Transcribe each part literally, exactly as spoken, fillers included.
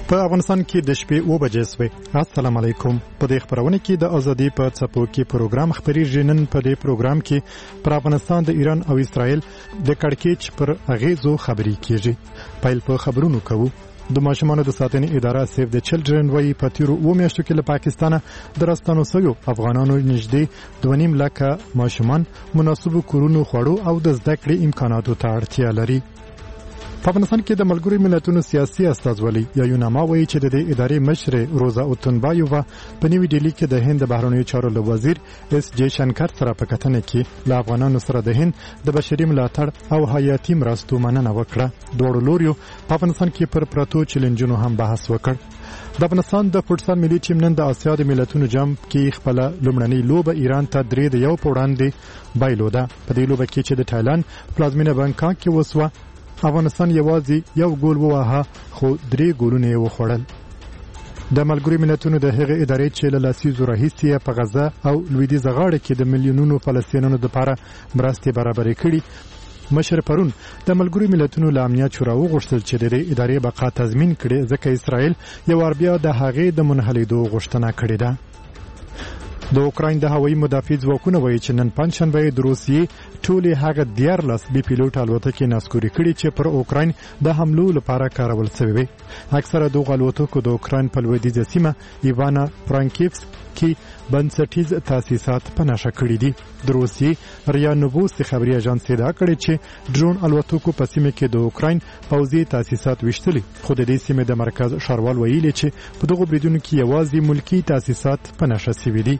په افغانستان کې د شپې اوه بجې شوې. السلام علیکم. په دې خبرونه کې د ازادي په څپو کې پروګرام خبري نن په دې پروګرام کې پر افغانستان د ایران او اسرائیل د کړکېچ پر اغیزو خبري کیږي. پیل په خبرونو کوو. د ماشومانو د ساتنې اداره سیف د چلډرن وایي په تیرو اوه میاشتو کې له پاکستانه د راستنو شویو افغانانو نږدې دوه نیم لکه ماشومان مناسبو کورونو خوړو او د زده کړې امکاناتو ته اړتیا لري. په افغانستان کې د ملګرو ملتونو سیاسي استازولي یا یوناما وایي چې د دې ادارې مشر روزا اوتنبایووا په نیوي ډیلي کې د هند د بهرنیو چارو له وزیر اس جے شنکر سره په کتنه کې له افغانانو سره د هند د بشري ملاتړ او حیاتي مرستو مننه وکړه. دواړو لوریو په افغانستان کې پر پراتو چیلنجونو هم بحث وکړ. د افغانستان د فوټسال ملي ټیم نن د آسیا د ملتونو جام کې خپل لومړنۍ لوبه ایران ته درې د یو په وړاندې بایلوده. په دې لوبه کې چې د تایلند پلازمینه بانکاک کې وسوه، افغانستان یوازې یو ګول وواهه خو درې ګولونه یې وخوړل. د ملګرو ملتونو د هغې ادارې چې له لسیزو راهیسې په غزه او لویدیځه غاړه کې د میلیونونو فلسطینیانو لپاره مرستې برابرې کړي، مشر پرون د ملګرو ملتونو له امنیت شورا وغوښتل چې د دې ادارې بقا تضمین کړي، ځکه اسرائیل یو وار بیا د هغې د منحلېدو غوښتنه کړې ده. د اوکراین د هوایي مدافع ځواکونه وایي چې نن پنځشنبه د روسیې ټولې هغه دیارلس بي پیلوټ الوتکې ناسکوري کړي چې پر اوکراین د حملو لپاره کارول شوې وي. اکثره دغه الوتکو د اوکراین په لویدیځه سیمه ایوانا فرانکیفس کې بنسټیز تاسیسات په نښه کړي دي. د روسیې ریا نووست خبري اژانس ادعا کړې چې ډرون الوتکو په سیمه کې د اوکراین پوځي تاسیسات وشتلي، خو د دې سیمې د مرکز ښاروال ویلي چې په دغو بریدونو کې یوازې ملکی تاسیسات په نښه شوي دي.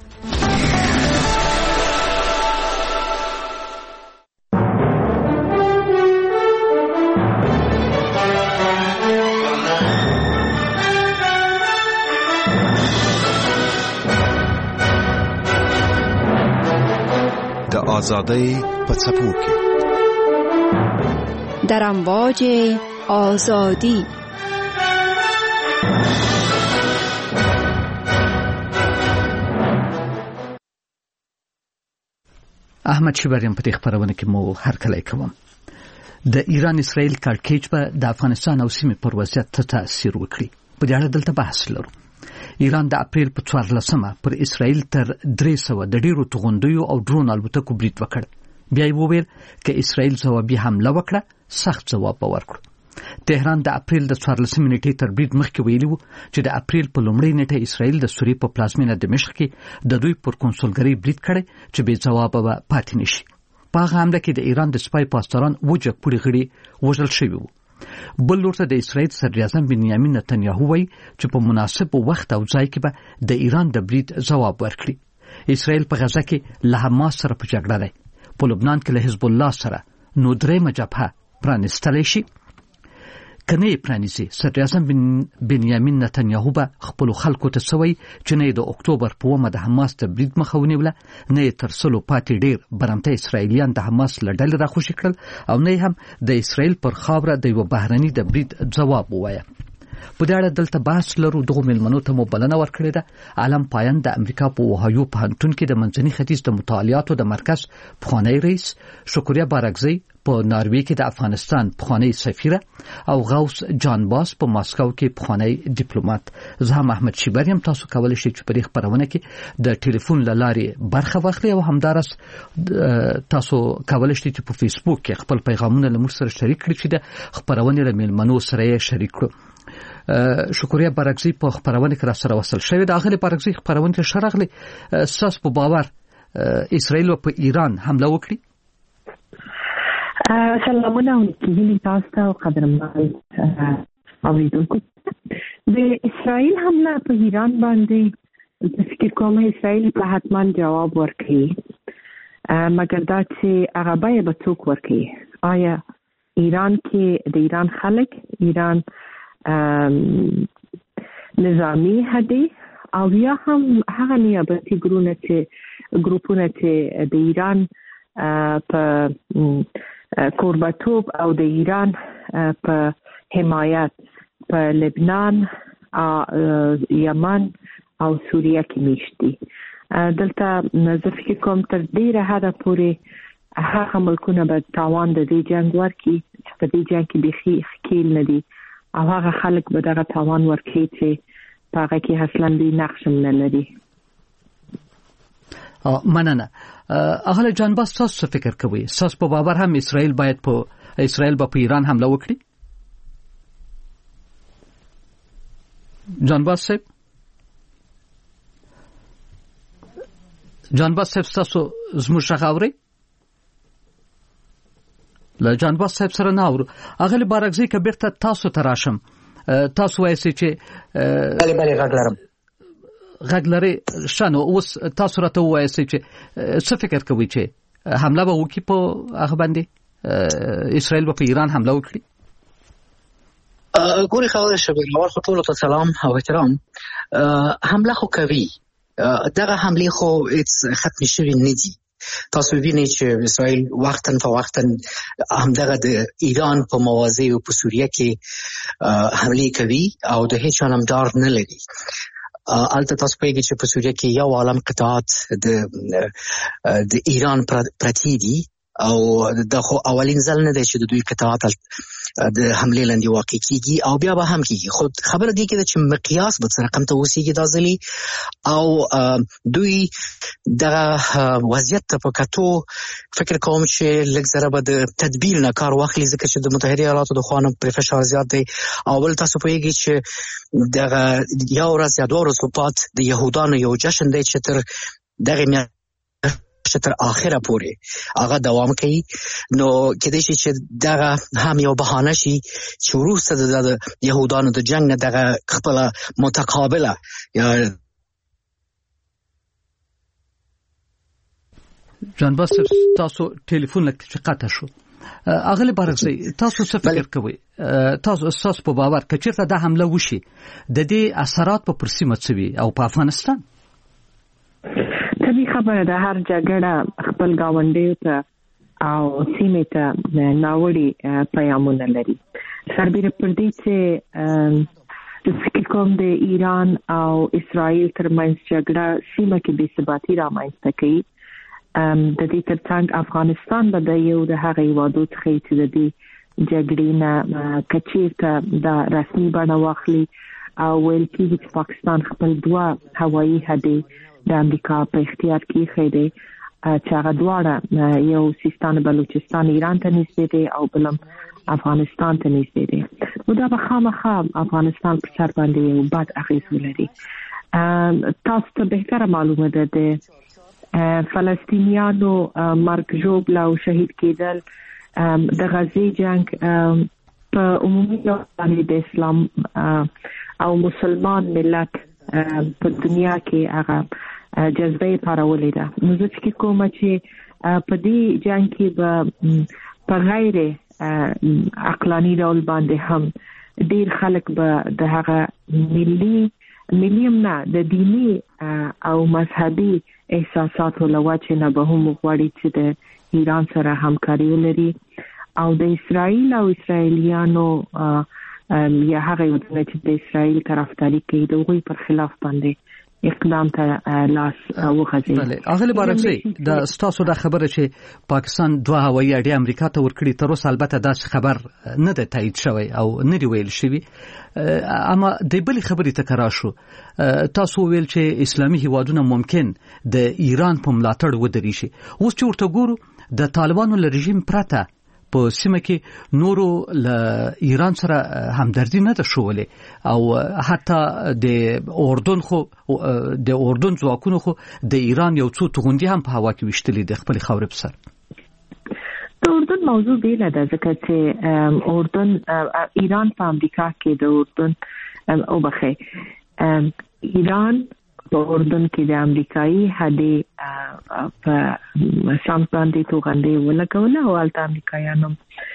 آزادی په څپو کې در امواج آزادی. احمد شیبریم په دې خبرونه کې مو هرکلی کوم. د ایران اسرائیل کړکېچ په د افغانستان او سیمې پر وضعیت ته تاثیر وکړي. په دې اړه دلته بحث لرو. ایران د اپریل په څوارلسمه پر اسرائیل تر درې سوه د ډیرو توغندیو او ډرون الوتکو برید وکړ. بیا یې وویل که اسرائیل ځوابي حمله وکړه سخت ځواب به ورکړو. تهران د اپریل د څوارلسمې نیټې تر برید مخکې ویلي وو چې د اپریل په لومړۍ نیټه اسرائیل د سوریې په پلازمینه دمشق کې د دوی پر کنسولګرۍ برید کړی چې بې ځوابه به پاتې نشي. په هغه حمله کې د ایران د سپای پاسداران اووه جګپوړي غړي وژل شوي وو. بل لورته د اسرائیل صدراعظم بنیامین نتنیاهو وایي چې په مناسب وخت او ځای کې به د ایران د برید ځواب ورکړي. اسرائیل په غزه کې له حماس سره په جګړه دی. په لبنان کې له حزب الله سره نو درېیمه جبهه پرانیستلی شي. که نه یې پرانیزي، صدراعظم بنیامین نتنیاهو به خپلو خلکو ته څه وایي چې نه یې د اکتوبر په اوومه د حماس د برید مخه ونیوله، نه یې تر سلو پاتې ډېر برمته اسرائیلیان د حماس له ډلې راخوشي کړل، او نه یې هم د اسرائیل پر خاوره د یوه بهرني د برید ځواب ووایه. په دې اړه دلته بحث لرو. دغو مېلمنو ته مو بلنه ورکړې ده. عالم پایان د امریکا په اوهایو پوهنتون کې د منځني ختیځ د مطالعاتو د مرکز پخوانی رئیس، شکریه بارکزی په ناروې کې د افغانستان پخوانی سفیره، او غوث جان باس په ماسکو کې پخوانی ډیپلوماټ. زه هم احمد شیبریم. تاسو کولی شئ چې په دې خبرونه کې د ټلیفون له لارې برخه واخلئ، او همداراز تاسو کولی شئ چې په فیسبوک کې خپل پیغامونه له موږ سره شریک کړئ چې د خبرونې له مېلمنو سره یې شریک کړو. شکریه بارکزی په خبرونه کې را سره وصل شوی. د هغه بارکزی خبرونه کې شرغلي اساس په باور اسرائیل په ایران حمله وکړي. سلامونه وکړي تاسو ته قدرمن اوریدونکو. د اسرائیل حمله په ایران باندې د فکر کوم اسرائیل په حتما جواب ورکړي، مګر دا چې هغه به څوک ورکړي. آیا ایران کې د ایران خلک، ایران نظامی هدي، او یا هم هغه نیابتي ګروپونه چې ګروپونه چې د ایران په کوربتوب او د ایران په حمایت په لبنان، یمن او سوریه کې میشتي. دلته نظر فکر کوم تر ډیره حده پورې هغه ملکونه به تاوان د دې جنگ ورکړي چې په دې جنگ کې بيخي ښکیل نه دي، او هغه خلک به دغه تاوان ورکړي چې په هغه کې اصلا دوی نقش نه لري. مننه. اهله جانباز تاسو فکر کوئ تاسو په باور هم اسرائیل باید په اسرائیل به په ایران حمله وکړي؟ جانباز صاحب جانباز صاحب تاسو زموږ شغاوري له جانباز صاحب سره نه اورو. اغه بارګزي کبرته تاسو تراشم تاسو وایئ چې بله بله غږ لرم غږ لري شنو اوس تاسو راته وایئ چې څه فکر کوئ چې حمله به وکړي په هغه باندې اسرائیل به په ایران حمله وکړي؟ ګوري خبره شبیر اول خو ټول ته سلام او احترام. حمله خو کوي دغه حمله خو هیڅ ختم شوی نه دي. تاسو وینئ چې اسرائیل وختن فوختن همدغه د ایران په موازی او په سوریه کې حمله کوي او د هیڅ امدار نه لري. البته تاسو پیږي چې په سوریه کې یو عالم قطعات د د ایران پرتی دي او د خو اولین ځل نه دی چې د دوی قطعات د حمله لاندې واقع کیږي او بیا به هم کیږي. خو خبره دی کې چې مقیاس به څه رقم ته وسیږي دا ځلی او دوی دغه وضعیت ته په کتو فکر کوم چې لږ ذره به د تدبیر نه کار واخلي ځکه چې د متحده ایالاتو د خوا نه پر فشار زیات دی. او بل تاسو پوهیږئ چې دغه یو ورځ یا دوه ورځې بعد د یهودانو یو جشن دی چې تر دغه میاشتې تر اخره پورې هغه دوام کوي. نو کېدای شي چې دغه هم یو بهانه شي چې وروسته د یهودانو د جنگ نه دغه خپله متقابله یا جانباز تاسو ټلیفون لکه قطع شو. اغلی بارګزي تاسو څه فکر کوئ؟ تاسو اساس په باور کچېرته د حمله وشي د دې اثرات په پرسیمه څوي او په افغانستان؟ طبي خبره ده هر جګړه خپل گاونډیو ته او سیمې ته ناوړي پیغامونه لري. سربېره پر دې چې د فکر کوم د ایران او اسرائیل ترمنځ جګړه سیمه کې بې ثباتي رامنځته کوي. د دې ترڅنګ افغانستان به د یو د هغې هیوادو څخه چې د دې جګړې نه کچېرته د رسمي بڼه واخلي او ویل کېږي چې پاکستان خپل دوه هوایي هډې د امریکا په اختیار کې خېده چې هغه دواړه یو سیستان بلوچستان ایران ته نږدې دي او بلم افغانستان ته نږدې دي. نو دا به خامخا افغانستان په سر باندې یو بد اغېز ولري. تاسو ته بهتره معلومه ده د فلسطینیانو مرګ ژوبله او شهید کېدل د غزې جنگ په عمومي ډول باندې د اسلام او مسلمان ملت په دنیا کې هغه جذبه پارولې ده. نو زه فکر کوم چې په دې جنگ کې به په غیر عقلاني ډول باندې هم ډیر خلک به د هغه ملي ملیم نه د دینی او مذهبي احساساتو لواچ نه به هم غواړي چې د ایران سره همکاري ولري او د اسرائیل او اسرائیلیانو یا هغه ودونه چې د اسرائیل طرفداري کوي د هغوی پر خلاف باندې اقدام ته لاس وخځي. بله اغلی بارګزي د ستاسو د خبره چې پاکستان دوه هوایي اډې امریکا ته ورکړي تر اوسه البته داسې خبر نه ده تایید شوی او نه دی ویل شوی. اما د بل خبرې تکرار شو. تاسو ویل چې اسلامي هیوادونه ممکن د ایران په ملاتړ ودرې شي. اوس چې ورته ګورو د طالبانو له رژیم پرته په سیمه کې نورو له ایران سره همدردي نه ده شولې او حتی د اردن خو د اردن ځواکونو خو د ایران یو څو توغندي هم په هوا کې وشتلې د خپل خاورې په سر. د اردن موضوع بیله ده ځکه چې اردن ایران په امریکا کې د اردن او بخې ایران په اردن کې د امریکایي هډې په شام باندې توغندي ولګول او البته امریکایانو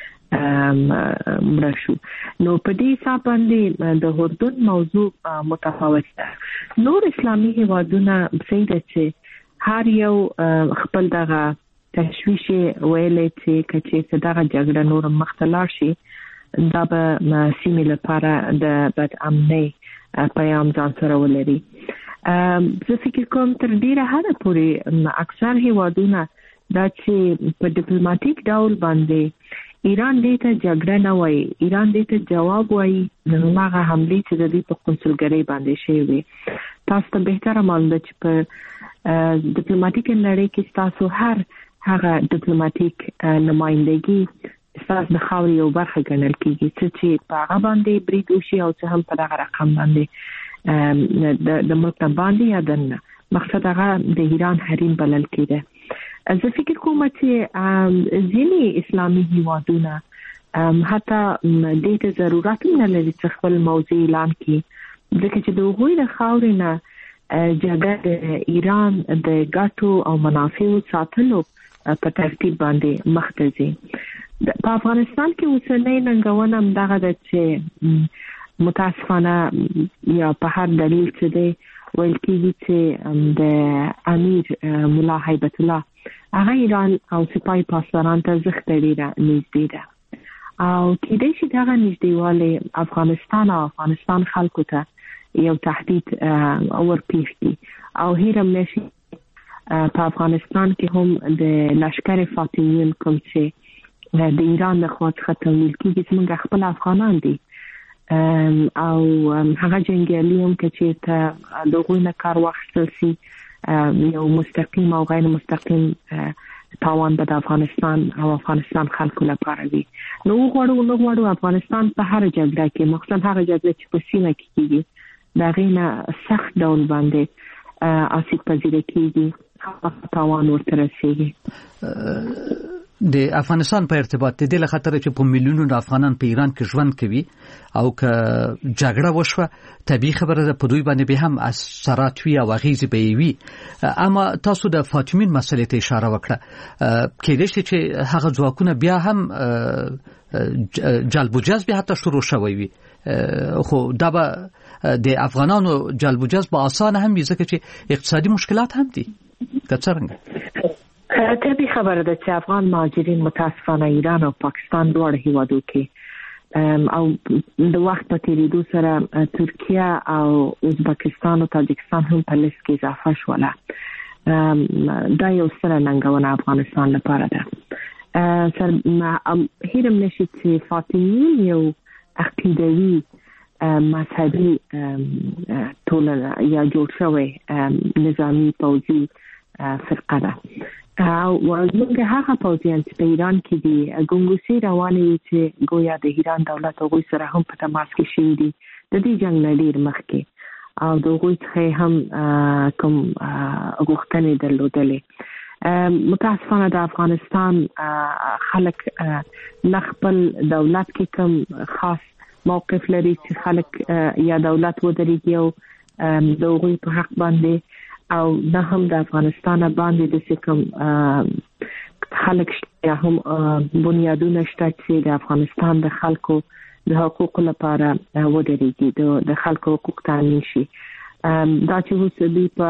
مرشو. نو په دې حساب باندې د اردن موضوع متفاوت ده. نور اسلامي هیوادونه څنګه چې هر یو خپل دغه تشویش ویلې چې کچې دغه جګړه نور مختلف شي دا به سیمې لپاره د بد امنۍ پیغام ځان سره ولري. زه فکر کوم تر ډیره حده پورې اکثر هیوادونه دا چې په ډیپلوماټیک ډول باندې ایران دې ته جګړه نه وایي، ایران دې ته جواب وایي. نو هغه حملې چې د دې په قونسلګرۍ باندې شوې وي، تاسو ته بهتره معلوم ده چې په ډیپلوماټیک نړۍ کې تاسو هر هغه ډیپلوماټیک نمائندګي تاسو د خاورې یو برخه ګڼل کیږي چې په هغه باندې برید وشي او چې هم په دغه رقم باندې د ملک باندې یادنه مقصد هغه د ایران حریم بلل کېده. زه فکر کوم چې ځینې اسلامي هیوادونه حتی دې ته ضرورت نه لري چې خپل موضوع اعلان کړي، ځکه چې د هغوی د خاورې نه جګړه د ایران د ګټو او منافعو ساتلو په ترتیب باندې مخ ته ځي. په افغانستان کې اوسنۍ ننګونه همدغه ده چې متاسفانه یا په هر دلیل چې دی ویل کېږي چې د امیر ملا هیبت الله هغه ایران او سپاه پاسداران ته زښت ډېره نږدې ده او کېدای شي دغه نږدېوالی افغانستان او افغانستان خلکو ته یو تهدید ورپېښ کړي او هیره نشي په افغانستان کې هم د لشکر فاطمیون کوم چې د ایران د خوا څخه تمویل کېږي زموږ خپل افغانان دي او هغه جنګیالي هم که چېرته د هغوی نه کار واخیستل سي یو مستقیم او غیر مستقیم تاوان به د افغانستان او افغانستان خلکو لپاره وي. نو وغواړو نه غواړو افغانستان په هر جګړه کې مخصوصا هغه جګړه چې په سیمه کې کېږي د هغې نه سخت ډول باندې آسیب پذیره کېږي، تاوان ورته رسېږي. د افغانستان په ارتباط د دې له خاطر چې په میلیونونو افغانان په ایران کې ژوند کوي او که جګړه وشوه طبیعي خبره ده په دوی باندې به هم اثرات وي او اغیزې به وي. اما تاسو د فاطمین مسلې ته اشاره وکړه، کېدای شي چې هغه ځواکونه بیا هم جلب و جذب حتی شروع شوی وي، خو دا به د افغانانو جلب و جذب آسان هم وي ځکه چې اقتصادي مشکلات هم دي. که څرنګه طبیعي خبره ده چې افغان مهاجرین متاسفانه ایران او پاکستان دواړه هیوادو کې او د وخت په تیریدو سره ترکیه او ازبکستان او تاجکستان هم په لیست کې اضافه شوله. دا یو ستره ننګونه افغانستان لپاره ده. هیرم نشي چې فاطمیون یو عقیدوي مذهبي ټولنه یا جوړ شوی نظامی پوځي فرقه ده او موږ هغه پوځیان چې په ایران کې دي ګنګوسي روانې وي چې ګویا د ایران دولت هغوی سره هم په تماس کې شوي دي د دې جنګ نه ډېر مخکې او د هغوی څخه هم کوم غوښتنې درلودلې. متاسفانه د افغانستان خلک نه خپل دولت کې کوم خاص موقف لري چې خلک یا دولت ودرېږي او د هغوی په حق باندې او نه هم د افغانستان باندې د کوم خلک یا هم بنیادونه شته چې د افغانستان د خلکو د حقوقو لپاره ودرېږي، د خلکو حقوق تامین شي. دا چې اوس دوی په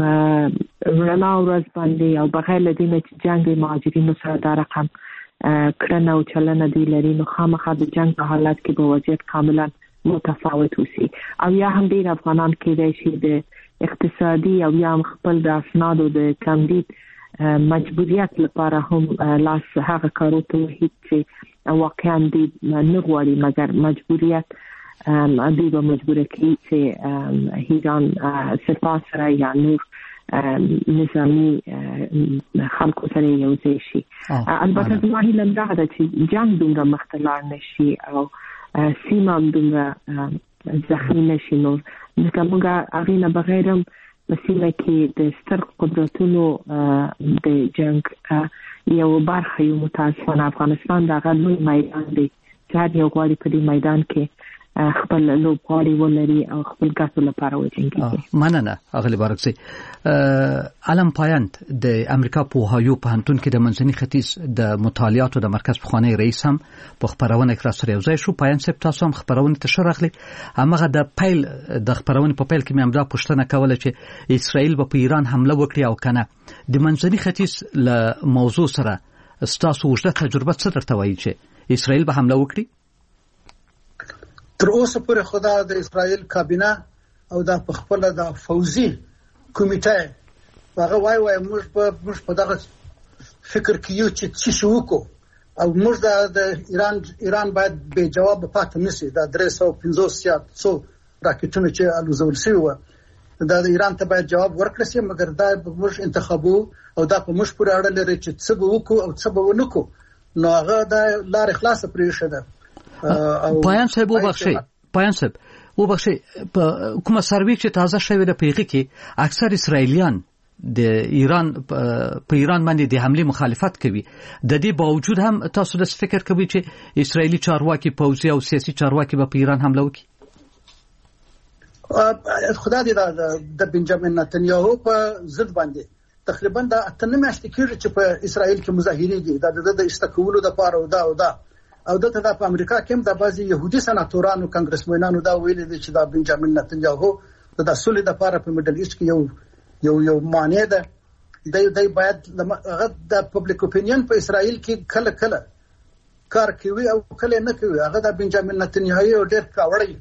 رڼا ورځ باندې او بغیر له دې نه چې جنګ د مهاجرینو سره دا رقم کړنه او چلنه دوی لري، نو خامخا د جنګ په حالت کې به وضعیت کاملا متفاوت وسی او یا هم ډېر افغانان کېدای شي د اقتصادي او یا خپل د اسنادو د تمدید مجبوریت لپاره هم لاس هغه کارو ته هیڅ چې واقعا دی نه غواړي مګر مجبوریت دوی به مجبوره کړي چې ایران سپاه سره یا نور نظامی خلکو سره یو ځای شي. البته زما هیله همدغه ده چې جنګ دومره مخته لاړ نه شي او سیمه هم دومره زخمی نشي، نو ځکه موږ هغې نه بغیر هم په سیمه کې د ستر قدرتونو د جنګ یو برخه یو. متاسفانه افغانستان د هغه لوی میدان دی چې هر یو غواړي په دې میدان کې خپل لوبغاړي ولري او خپل ګټو لپاره وجنګېږي. مننه اغلی بارکزی. علم پایند د امریکا په اوهایو پوهنتون کې د منځني ختیځ د مطالعاتو د مرکز پخوانی رئیس هم په خبرونه کې راځي یو ځای شو. پایند صاحب تاسو هم خبرونه تشر اخلي، هغه د پیل د خبرونه په پیل کې مې همدا پوښتنه کوله چې اسرائیل به په ایران حمله وکړي او کنه. د منځني ختیځ له موضوع سره تاسو وجده تجربه څه درته وایي چې اسرائیل به حمله وکړي؟ تر اوسه پورې خدا د اسرائیل کابینه او د خپل د فوزي کمیټه هغه وای وای موږ په موږ په دغه فکر کې یو چې څه شو کو او موږ د ایران ایران باید به جواب پاتې نشي. دا درې سوه پنځوس یا څو راکټونه چې الوزول شوي وو دا د ایران ته باید جواب ورکړل شي، مګر دا موږ انتخابو او دا په موږ پورې اړه لري چې څه به وکړو او څه به ونه کړو. نو هغه دا لارې خلاصه پرېښې ده. پایان صاحب وبخښئ پایان صاحب وبخښئ په کومه سروې چې تازه شوې ده په هغې کې اکثر اسرائیلیان د ایران په ایران باندې د حمله مخالفت کوي. د دې باوجود هم تاسو د فکر کوي چې اسرائیلي چارواکي پوځي او سیاسي چارواکي به په ایران حمله وکړي؟ خدا دې د بنجامین نتنیاهو په ضد باندې تقریبا دا اتنه میاشتې کېږي چې په اسرائیل کې مظاهرې دي دا د استقبولو لپاره او دا او دا او دته د امریکا کې هم د بعضي يهودي سناتورانو کانګرسمنانو دا ویلي دي چې دا بنجامین نتنیاهو د سولې لپاره په میډل ایسټ کې یو یو یو معنی ده. د د باید د پبلک اپینین په اسرائیل کې کله کله کار کوي او کله نه کوي. هغه د بنجامین نتنیاهو ډېر کاوړی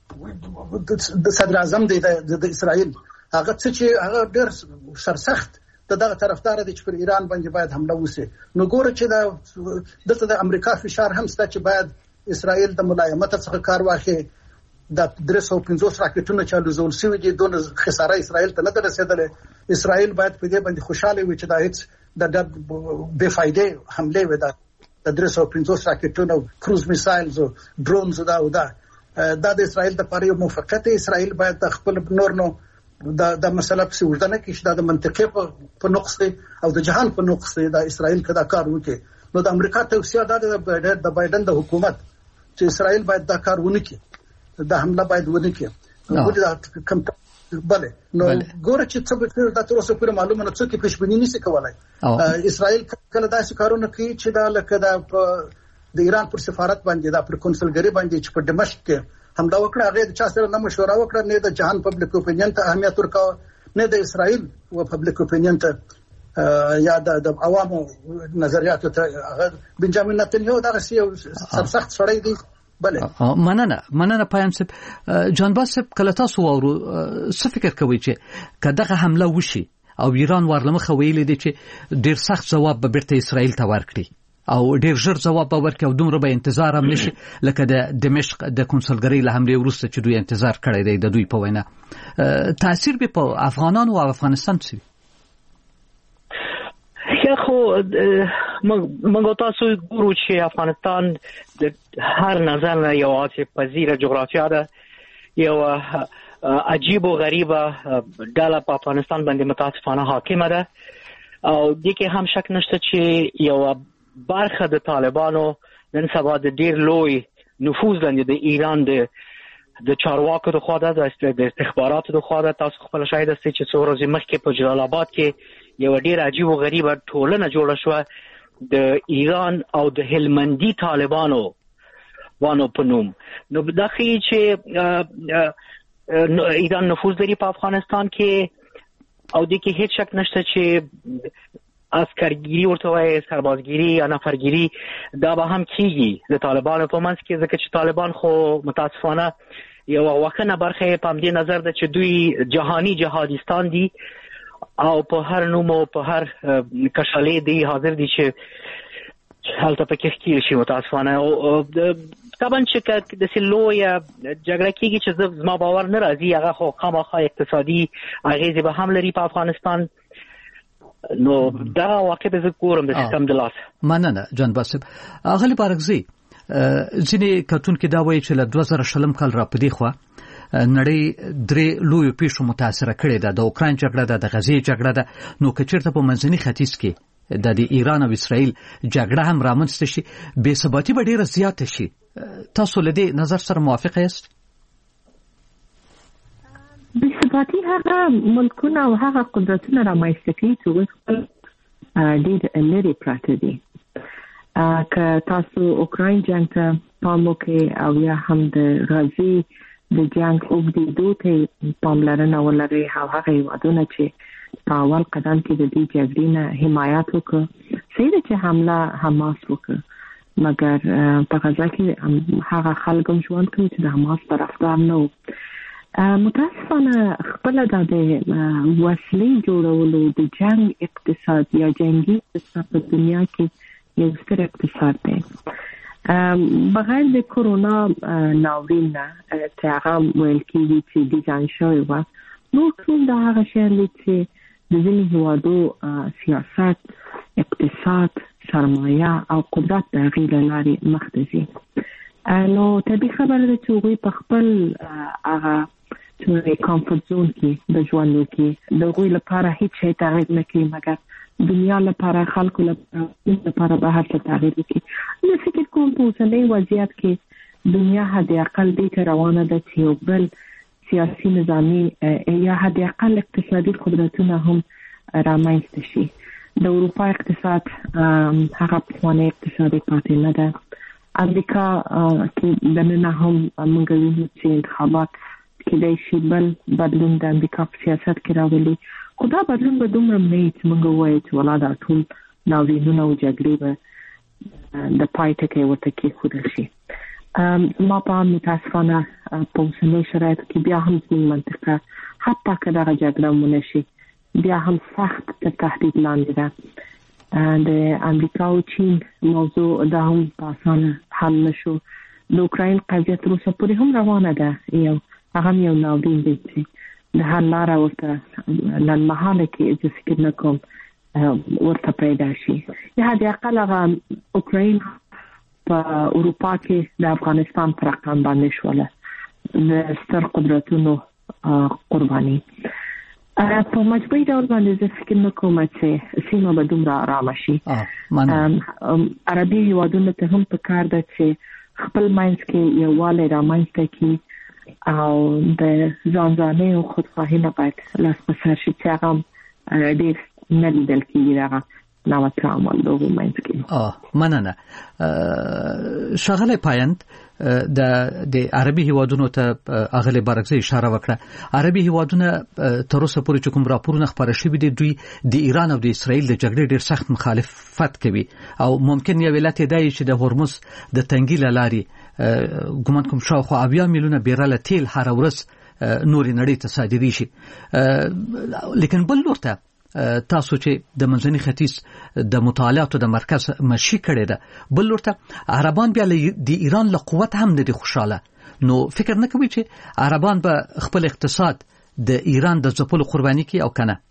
د صدر اعظم دی د اسرائیل، هغه څه چې هغه ډېر سرسخت دغه طرفدار دي چې پر ایران باندې باید حمله وشي. نو ګوره چې د دلته د امریکا فشار هم شته چې باید اسرائیل د ملایمت څخه کار واخلي. د درې سوه پنځوس راکټونه چې الوزول شوي دي دونه خساره اسرائیل ته نه ده رسېدلې. اسرائیل باید په دې باندې خوشاله وي چې دا هیڅ د بې فایدې حملې وي. د درې سوه پنځوس راکټونه کروز میسایلز او ډرونز دا او دا دا د اسرائیل د لپاره یو موفقیت. اسرائیل باید د خپل نور نو دا د مسله په وجدانه کې چې د منطقې په نقص دی او د جهان په نقص دی د اسرائیل کدا کار وکړي. نو د امریکا توصیه ده د بایدن د حکومت چې اسرائیل باید دا کار ونه کړي، د حمله باید ونه کړي. نو کوم بله نو ګوره چې څه به د تر اوسه پورې معلومه نه څوک پېشبیني نشي کولای. اسرائیل کله داسې کارونه کوي چې دا لکه د ایران پر سفارت باندې دا پر کنسولګری باندې چې په دمشق کې حمله وکړه، هغه د چا سره نه مشوره وکړه، نه د جهان پبلک اپینین ته اهمیت ورکاوه، نه د اسرائیل او پبلک اپینین ته یا د عوامو نظریاتو ته. بنجامین نتنیاهو دغه یو سرسخت سړی دی. بله مننه مننه پایم صاحب. جانباز صاحب کله تاسو واورو څه فکر کوئ چې که دغه حمله وشي او ایران ورلمخه ویلي دی چې ډېر سخت ځواب به بیرته اسرائیل ته ورکړي او ډېر ژر ځواب به ورکړي او دومره به انتظار هم نشي لکه د دمشق د کنسولګرۍ له حملې وروسته چې دوی انتظار کړی دی د دوی په وینا، تاثیر به په افغانانو او افغانستان څه وي؟ خو موږ تاسو ګورو چې افغانستان د هر نظر نه یو عاطفه پذیره جغرافیا ده، یو عجیب و غریبه ډله په افغانستان باندې متاسفانه حاکمه ده او دې کې هم شک نشته چې یو برخه د طالبانو نن سبا د ډیر لوی نفوذ لاندې د ایران د د چارواکو د خوا ده، د استخباراتو د خوا ده. تاسو خپل شاهد استئ چې څو ورځې مخکې په جلال آباد کې یو ډیر عجیب و غریبه ټولنه جوړه شوه د ایران او د هلمندي طالبانو وانو په نوم. نو دا ښیي چې ایران نفوذ لري په افغانستان کې او دې کې هیڅ شک نشته چې عسکرګيري ورته وایي، سربازګيري یا نفرګيري دا به هم کیږي د طالبانو په منځ کې، ځکه چې طالبان خو متاسفانه یو وخنه برخه په دې نظر ده چې دوی جهانی جهادستان دي او په هر نوم او په هر کشالې دی حاضر دي چې هلته پکې ښکیل شي متاسفانه. او طبعا چې د سلویا جګړه کېږي چې زما باور نه راځي هغه خو خامخا اقتصادي اغیزې به هم لري په افغانستان. نو دا واقع به زه ګورم د سیستم د لاس. مننه جان باسب. اغلی بارغزي ځینې کتونکي دا وایي چې له دوه زره شلم کال را پدې خو نړۍ درې لوی پیښو متاثر کړي ده، د اوکرين جګړه ده، د غزې جګړه ده. نو کچېرته په منځني ختیځ کې د ایران او اسرائیل جګړه هم رامنځته شي، بې ثباتي به ډیره زیاته شي. تاسو له دې نظر سره موافق یاست؟ بې ثباتي هغه ملکونه او هغه قدرتونه رامنځته کوي چې خپل ډېر لرې پراته دي. که تاسو اوکرين جنگ ته پام وکړئ او یا هم د غزې د جنگ اوږدېدو ته پاملرنه ولرئ او هغه هېوادونه چې په اول قدم کې د دې جګړې نه حمایت وکړ، صحیح ده چې حمله حماس وکړ، مګر په غزه کې هغه خلک هم ژوند کوي چې د حماس طرفدار نه وو. متاسفانه خپله دا د وسلې جوړولو د جنگ اقتصاد یا جنګي اقتصاد په دنیا کې یو ستر اقتصاد دی. بغیر د کورونا ناورین نه چې هغه ویل کېږي چې ډیزاین شوی و، نو ټول د هغه شیان دي چې د ځینې هیوادو سیاست، اقتصاد، سرمایه او قدرت د هغې له لارې مخته ځي. نو طبیعي خبره ده چې هغوی په خپل هغه چې کمفورت زون کې د ژوند کې د هغوی لپاره هیڅ شی تغییر نه کوي مګر دنیا لپاره، خلکو لپاره به هر څه تغییر وکړي. زه فکر کوم په اوسنۍ وضعیت کې دنیا حد اقل دې ته روانه ده چې یو بل سیاسي نظامي یا حد اقل اقتصادي قدرتونه هم رامنځته شي. د اروپا اقتصاد هغه پخوانی اقتصادي پاتې نه ده. امریکا کې دننه هم موږ وینو چې انتخابات کېدای شي بل بدلون د امریکا په سیاست کې راولي، خو دا بدلون به دومره نه وي چې موږ ووایو چې ولا دا ټول ناورینونه او جګړې به د پای ټکی ورته کېښودل شي. زما په اند متاسفانه په اوسنیو شرایطو کې بیا هم زموږ منطقه حتی که دغه جګړه ونه شي بیا هم سخت تر تهدید لاندې ده. د امریکا او چین موضوع دا هم په اسانه حل نشو. د اوکراین قضیه تر اوسه پورې هم روانه ده، یو هغه یو ناورین دی چې د حل لاره ورته لنډمهاله کې زه فکر نه کوم ورته پیدا شي. یا حد اقل هغه اوکراین په اروپا کې د افغانستان پر رقم باندې شوله د ستر قدرتونو قرباني. په مجموعي ډول باندې زه فکر نه کوم چې سیمه به دومره ارامه شي. عربي هیوادونو ته هم پکار ده چې خپل منځ کې یووالی رامنځته کړي او د ځانځانۍ او خودخواهي نه باید لاس په سر شي چې هغه ډېر نه لیدل کېږي دغه ناوړه عمل د هغوی منځ کې. مننه. ښاغلی پایند، د عربي هیوادونو ته اغلی بارکزی اشاره وکړه. عربي هیوادونه تر اوسه پورې چې کوم راپورونه خپاره شوي دي دوی د ایران او د اسرائیل د جګړې ډېر سخت مخالفت کوي او ممکن یو علت یې دا وي چې د هرمز د تنګي له لارې ګومان کوم شاوخوا اویا میلیونه بیرله تیل هره ورځ نورې نړۍ ته صادریږي. لیکن بل لور ته تاسو چې د منځني ختیځ د مطالعاتو د مرکز مشي کړی ده، بل لور ته عربان بیا د ایران له قوت هم نه دي خوشاله. نو فکر نه کوي چې عربان به خپل اقتصاد د ایران د ځپلو قرباني کوي او کنه؟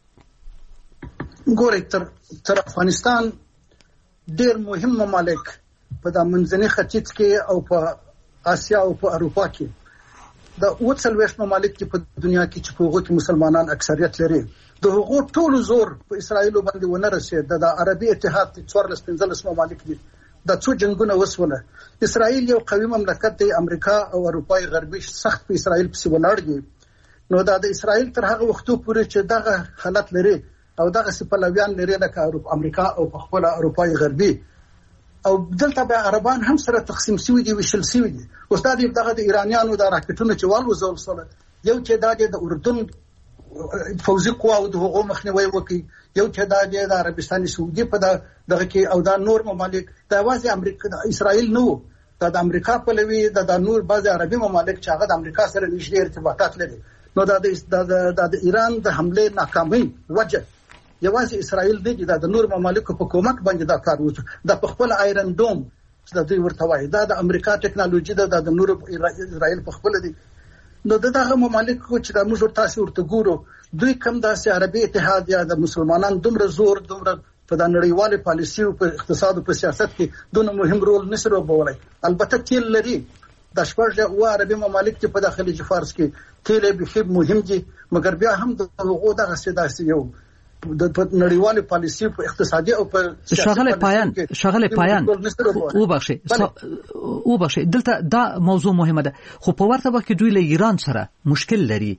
ګورئ، تر تر افغانستان ډېر مهم ممالک په د منځني ختیځ کې او په آسیا او په اروپا کې د اووه څلوېښت ممالک کې په دنیا کې چې په هغو کې مسلمانان اکثریت لري، د هغو ټولو زور په اسرائیلو باندې ونه رسېد. د عربي اتحاد څوارلس پنځلس ممالک دي، د څو جنګونه وسوله. اسرائیل یو قوي مملکت دی، امریکا او اروپای غربي سخت په اسرائیل پسې ولاړ دي. نو دا د اسرائیل تر هغه وختو پورې چې دغه حالت لري او دغه سپلویان لري لکه امریکا او په خپل اروپای غربي او دلته به عربان هم سره تقسیم شوي دي، ویشل شوي دي. اوس دا دغه د ایرانیانو د راکټونو چې والوځول شول، یو چې دا د اردن فوزي قواو د هغو مخنیوی وکړي، یو چې دا د عربستان سعودي په دغه کې او دا نور ممالک دا یوازې امریکا د اسرائیل نه وو، دا د امریکا پلوي د نور بعضې عربي ممالک چې هغه د امریکا سره نږدې ارتباطات لري. نو دا د د ایران د حملې ناکامۍ وجه یوازې اسرائیل دی چې د نور ممالکو په کومک باندې دا کار وکړي. دا په خپل آیرن دوم چې دوی ورته وایي دا د امریکا ټکنالوژي ده، د نور اسرائیل په خپل دی. نو دغه ممالکو چې د موږ تاسو ورته ګورو دوی کم داسې عربي اتحاد یا د مسلمانان دومره زور دومره په د نړیوالې پالیسي او په اقتصاد او په سیاست کې دونه مهم رول نشي لوبولی. البته تیل لري، د شپږ یا اووه عربي ممالک چې په د خلیج فارس کې تیل یې بیخي مهم دي، مګر بیا هم د هغو دغسې داسې یو د نړیوالې پالیسي په اقتصادي او په شاغله پایان شاغله پایان او بخشي او بخشي دلته دا موضوع مهمه ده. خو په ورته وخت کې دوی له ایران سره مشکل لري.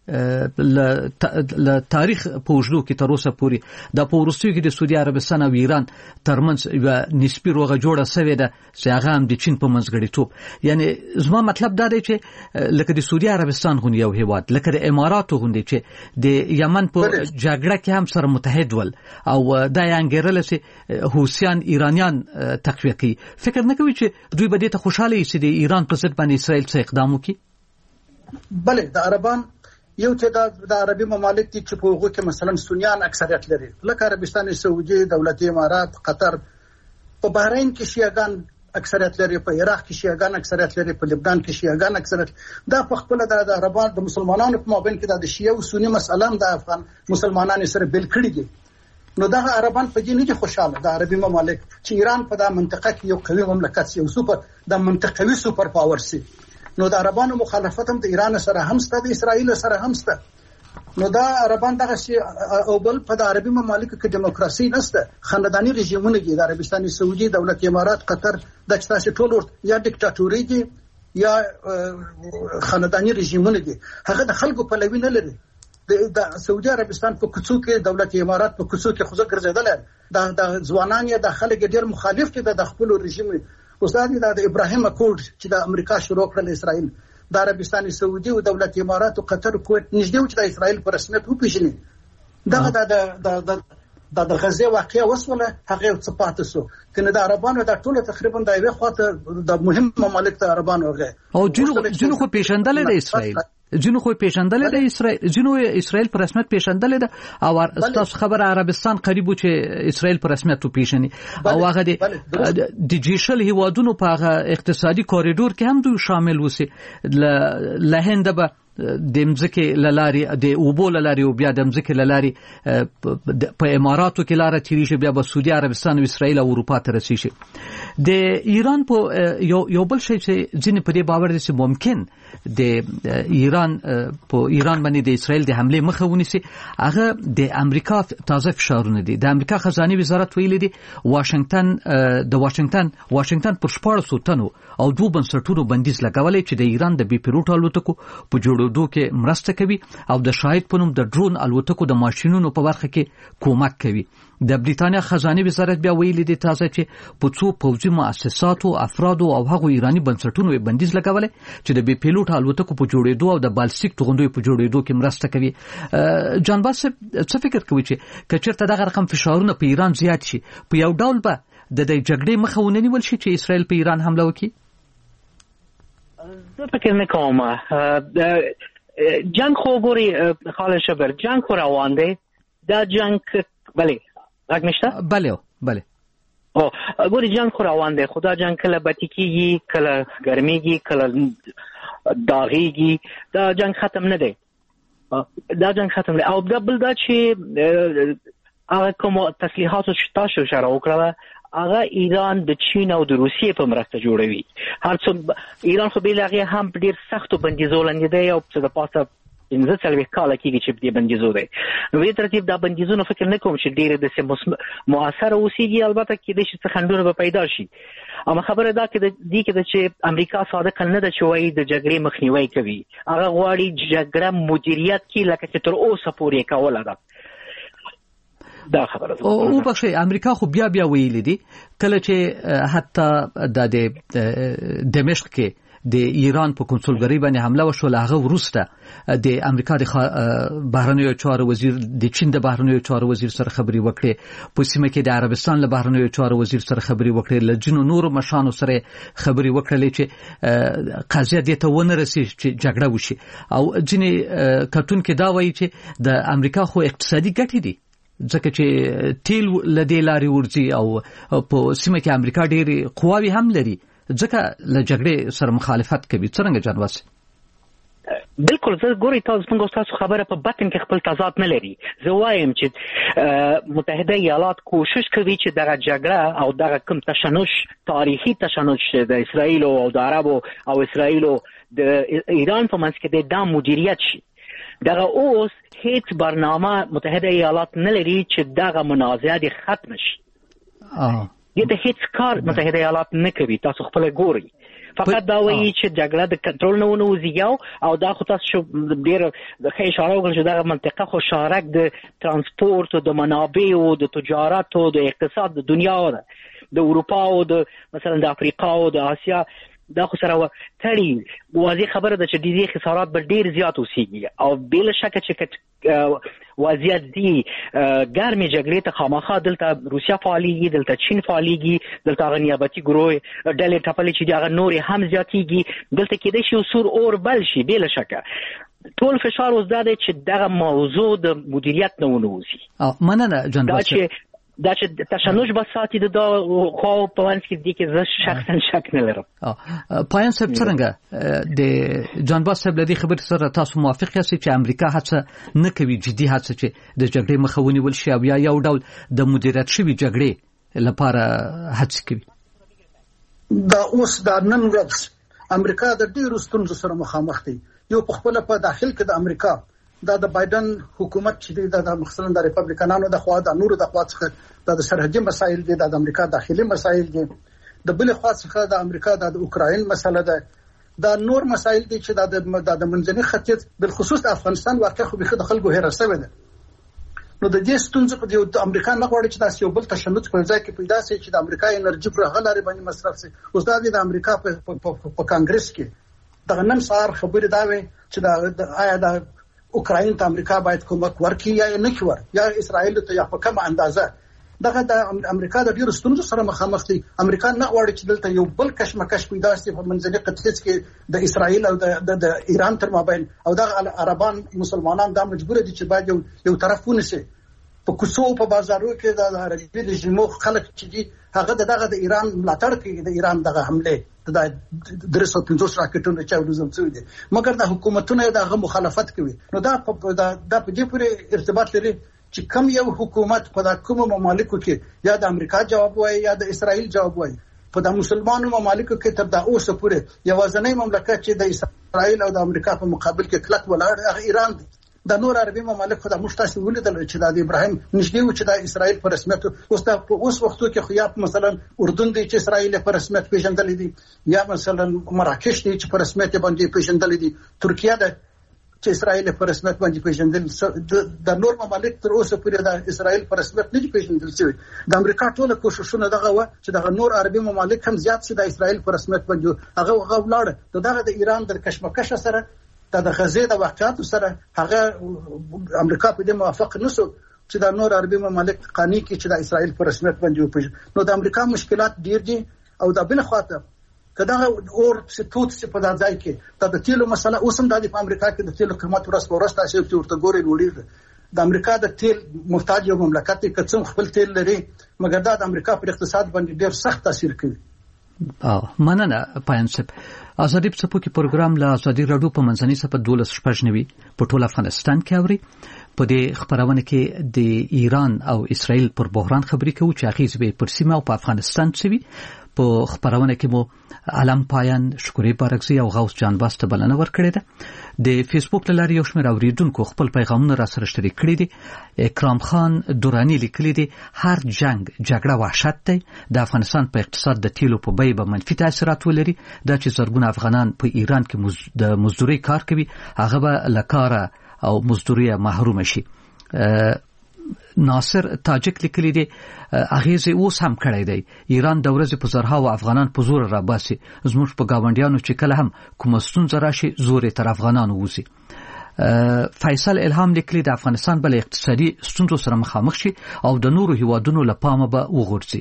ل تاریخ په وجلو کې تر اوسه پورې د پورستیو کې د سعودي عربستان او ایران ترمنځ یو نسبی روغه جوړه سوې ده چې هغه هم د چین په منځګړیتوب. یعنی زما مطلب دا دی چې لکه د سعودي عربستان غونډه یو هیواد، لکه د اماراتو غونډه چې د یمن په جګړه کې هم سره متحد ول او د انګرل چې حوثیان ایرانیان تقویه کوي، فکر نه کوي چې دوی به دې ته خوشاله وي چې د ایران پر ضد باندې اسرائیل څه اقدام وکړي؟ بله، د عربان یو چې د عربي ممالک دي چې په هغو کې مثلا سنیان اکثریت لري، لکه عربستان سعودي، دولت امارات، قطر په بحرین کې شیعاګان اکثریت لري، په عراق کې شیعاګان اکثریت لري، په لبنان کې شیعاګان اکثریت. دا په خپل د عربانو د مسلمانانو په مابین کې د شیعه او سنی مسله هم د افغان مسلمانانو سره بل کړي دي. نو دا عربان په دې نه دي خوشاله د عربي ممالک چې ایران په دا منطقه کې یو قوي مملکت سي او سوپر د منطقوي سوپر پاور سي. نو د عربانو مخالفت هم د ایران سره هم ست، د اسرائیل سره هم ست. نو دا عربان دغه شی او بل په د عربي ممالکو کې دیموکراسي نشته، خاندانی رژیمونه دي، د عربستان سعودي، دولت امارات، قطر، د تاسو ټول یا ډیکټاتوري دي یا خاندانی رژیمونه دي. هغه د خلکو په لوي نه لري. د سعودي عربستان په کوڅو کې، دولت امارات په کوڅو کې خوځ ګرځیدل، د د ځوانان یا د خلک ډیر مخالف دي د خپل رژیم. استاد د ابراهیم اکورد چې د امریکا شروع کړل اسرائیل، د عربستان سعودي او دولت امارات او قطر کویت نږدې و چې د اسرائیل پر رسمیت وپیژني. دغه د د د د غزه واقعیا وسوله هغه څه پاتې سو کنه د عربانو د ټولو تقریبا د یوه خاطر د مهم ممالک د عربانو هغه او جنو جنو خو پیژندل د اسرائیل جنو خو پیژندل د اسرائیل جنو اسرائیل پر رسمیت پیژندل د او تاسو خبر عربستان قریب و چې اسرائیل پر رسمیت پیژني او هغه د ډیجیټل هیوادونو په اقتصادي کوریډور کې هم دوی شامل وسی له هند به د مځکې لاري د اوبو لاري او بیا د مځکې لاري په اماراتو کې لار تیریږي، بیا به سعودي عربستان او اسرائیل او اروپا ته رسیږي. د ایران په یو یو بل شی چې ځینې په دې باور دي چې ممکن د ایران په ایران باندې د اسرائیل د حمله مخه ونیسي، هغه د امریکا تازه فشارونه دي. د امریکا خزانه وزارت ویلي دي واشنگټن د واشنگټن واشنگټن پر شپږ تنو او دوه بنسټونو بندیز لګولې چې د ایران د بي پیلوټ الوتکو په جوړولو کې مرسته کوي او د شاهد په نوم د ډرون الوتکو د ماشينونو په برخه کې کومک کوي. د بریتانیا خزانه وزارت بیا ویلي دي تازه چې په څو پوځي مؤسساتو، افرادو او هغو ایرانی بنسټونو بندیز لګولې چې د بي پیلوټ الوتکو په جوړېدو او د بالستیک توغندوی په جوړېدو کې مرسته کوي. جانباس څه فکر کوي چې کچرته دغه رقم فشارونه په ایران زیات شي، په یو ډول به د دې جګړې مخه ونیول شي چې اسرائیل په ایران حمله وکړي؟ زه فکر نه کوم. جنگ خو ګوري خالد شبر، جنگ خو روان دی. دا جنگ بله راګ نشته؟ بله بله او ګوري جنگ خو روان دی. خدا جنگ کله بتی کیږي، کله ګرمیږي، کله داغیږي. دا جنگ ختم نه دی. دا جنگ ختم دی. او دا بل دا چې هغه کوم تسلیحات چې تاسو اشاره وکړه هغه ایران د چین او د روسیې په مرسته جوړوي. هر څو ایران خو به هغه هم ډیر سختو بندیزو لاندې دی او په پاسه پنځه څلوېښت کاله کېږي چې دې بندیزو دی. نو په دې ترتیب دا بندیزونه فکر نه کوم چې ډېر داسې مؤثره اوسېږي. البته کېدای شي څه خنډونه به پیدا شي. اما خبره دا کې دې کې ده چې امریکا صادقه نه ده چې وایي د جګړې مخنیوی کوي. هغه غواړي جګړه مدیریت کړي لکه چې تر اوسه پورې یې کوله ده. دا خبره ده. او بخښي امریکا خو بیا بیا ویلي دي کله چې حتی د دمشق کې د ایران په کنسولګری باندې حمله وشول، هغه وروسته د امریکا د بهرنیو چارو وزیر د چین د بهرنیو چارو وزیر سره خبري وکړي، په سیمه کې د عربستان له بهرنیو چارو وزیر سره خبري وکړي، له جنو نورو مشانو سره خبري وکړي چې قضیه دې ته ونه رسي چې جګړه وشي. او ځینې کتونکو دا وایي چې د امریکا خو اقتصادي ګټې دي ځکه چې تیل لدې لاري ورځي او په سیمه کې امریکا ډېری قواوي هم لري، ځکه له جګړې سره مخالفت کوي. څنګه جانواس؟ بالکل. زه ګوري تاسو څنګه تاسو خبره په باطن کې خپل تضاد نه لري. زه وایم چې متحده ایالات کوشش کوي چې دغه جګړه او دغه کوم تشنج، تاریخي تشنج د اسرائیل او د عربو او اسرائیل او د ایران په منځ کې د مدیریت شي. دغه اوس هیڅ برنامه متحده ایالات نه لري چې دغه منازعه ختم شي. اه دې ته هیڅ کار متحده ایالات نه کوي. تاسو خپل ګوري فقط دا وایي چې جګړه د کنټرول نه ونوځي. او دا خو تاسو ډېر د ښه اشاره وکړه چې دغه منطقه خو شارک د ترانسپورت او د منابعو، د تجارت او د اقتصاد د دنیا ده، د اروپا او د مثلا د افریقا او د آسیا. دا خو سره تړي. واضح خبره ده چې د دې خسارات به ډېر زیات اوسېږي او بلا شک چې وضعیت دی ګرمې جګړې ته خامخا دلته روسیا فعالیږي، دلته چین فعالیږي، دلته هغه نیابتي ګروه ډلې ټپلې چې هغه نورې هم زیاتېږي. دلته کېدای شي سور اور بل شي. بلا شک ټول فشار اوس دا دی چې دغه موضوع د مدیریت نه ونوځي. مننه جان باسل. دا چې تشنج به ساتي د خو په وانس کې دي کې زه شخصا شک نه لرم. پایان صاحب څنګه د جان باس صاحب لدی خبر سره تاسو موافق یاست چې امریکا هڅه نه کوي جدي هڅه چې د جګړې مخه ونیول شي او یا یو ډول د مدیریت شوی جګړې لپاره هڅه کوي؟ دا اوس د نن ورځ امریکا د ډیرو ستونزو سره مخامخ دی. یو په خپل په داخل کې د امریکا دا د بایدن حکومت چې دی د مثلا د ریپبلیکنانو د خوا د نورو د خوا څخه د سرحدي مسایل دي، د امریکا داخلي مسایل دي، د بل خوا څخه د امریکا د اوکراین مسله ده، دا نور مسایل دي چې د د منځني ختیځ بل خصوص افغانستان واقع خو به د خلکو هیر سره ده. نو د دې ستونزې په د امریکا نه غواړي چې تاسو یو بل تشنج په ځای کې پیدا شي چې د امریکا انرژي پر غلاري باندې مصرف شي. اوس دا د امریکا په کانګرس کې د نن سهار خبرې دا وي چې د آیا د اوکراین ته امریکا باید کومک ورکړي یا نه کوي یا اسرائیل ته یا په کومه اندازه. دغه د امریکا د ډیرو ستونزو سره مخامخ دي. امریکا نه غواړي چې دلته یو بل کشمکش پیدا شي په منځني ختیځ کې د اسرائیل او د د ایران تر مابین، او د عربان مسلمانان دا مجبور دي چې باید یو یو طرف ونیسي. په کوڅو په بازارو کې د عربي رژیمو خلک چې دي هغه دغه د ایران ملاتړ کوي، د ایران دغه حمله د درې سوه پنځوس راکټونو چې ورزم شوی دي، مګر د حکومتونو دغه مخالفت کوي. نو دا په دا په دې پورې ارتباط لري چې کم یو حکومت په د کومو ممالکو کې یا د امریکا جواب وایي یا د اسرائیل جواب وایي. په د مسلمانو ممالکو کې تر دا اوسه پورې یوازینی مملکت چې د اسرائیل او د امریکا په مقابل کې کلک ولاړ هغه ایران دی. د نور عربي ممالک خو د مشتاسي ولیدل چې د ابراهیم نږدې و چې د اسرائیل په رسمیت اوس د اوس وختو کې خو یا مثلا اردن دی چې اسرائیل په رسمیت پیژندل دي، یا مثلا مراکش دی چې په رسمیت باندې پیژندل دي، ترکیه ده چې اسرائیل په رسمیت باندې پیژندل. د نور ممالک تر اوسه پورې د اسرائیل په رسمیت نه پیژندل شوی. د امریکا ټول کوششونه دغه و چې د نور عربي ممالک هم زیات شي د اسرائیل په رسمیت باندې هغه غوړ. دغه د ایران د کشمکش سره د غزې د واقعاتو سره هغه امریکا په دې موافق نشو چې د نور عربي ممالک قانوني کې چې د اسرائیل په رسمیت باندې وپیژني. نو د امریکا مشکلات ډیر دي او د بل خواته کدا اور څه توت څه په ځای کې د تیلو مسله اوس هم د امریکا کې د تیلو قیمت ورځ په ورځ تاسو ته ورته ګوري وړي. د امریکا د تیل محتاج یو مملکت دی که څوم خپل تیل لري، مګر دا د امریکا پر اقتصاد باندې ډیر سخت تاثیر کوي. او مننه پایان صاحب. ازادي په څپو کې پروګرام له ازادي راډیو په منځنۍ صفحه دولس شپږ نوي په ټول افغانستان کې اوري. په دې خبرونه کې د ایران او اسرائیل پر بحران خبرې کوو چې اغیز به پر سیمه او په افغانستان شوي. په خبرونه کې مو علم پایان، شکوري بارکزي او غوث جان باس ته بلنه ورکړې ده. د فیسبوک له لارې یو شمېر اوریدونکو خپل پیغامونه را سره شریک کړي دي. اکرام خان دورانی لیکلي دي هر جنگ جګړه وحشت دی. د افغانستان په اقتصاد د تیلو په بیه به منفي تاثیرات ولري. دا چې زرګونه افغانان په ایران کې مز... د مزدوري کار کوي هغه به له کاره او مزدوري محروم شي. ناصر تاجک لیکلی دی اغیز اوس هم کړی دی. ایران د ورځې په زرهاو افغانان په زور را باسي. زموږ په گاونډیانو چې کله هم کوم ستونزه راشي زور تر افغانانو وځي. فیصل الهام لیکلی د افغانستان بل اقتصادي ستونزو سره مخامخ شي او د نورو هیوادونو لپاره به وغورځي.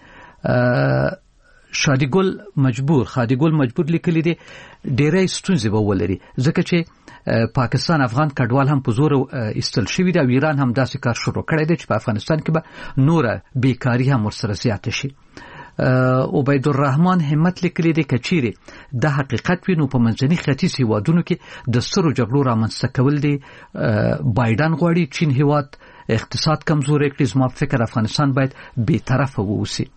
شادي ګل مجبور خادي ګل مجبور لیکلی دی ډېرې ستونزې به ولري ځکه چې پاکستان افغان کډوال هم په زور استل شوی دی او ایران هم داسې کار شروع کړی دی چې په افغانستان کې به نوره بیکاری هم ورسره زیاته شي. عبید الرحمن همت لیکلی دی کچيري د حقیقت وینو په منځني ختیځ هیوادونو کې د سترو جګړو رامنځته کول دی. بایدن غواړي چین هیواد اقتصاد کمزوري کړي. زما فکر افغانستان باید بی‌طرفه ووسی.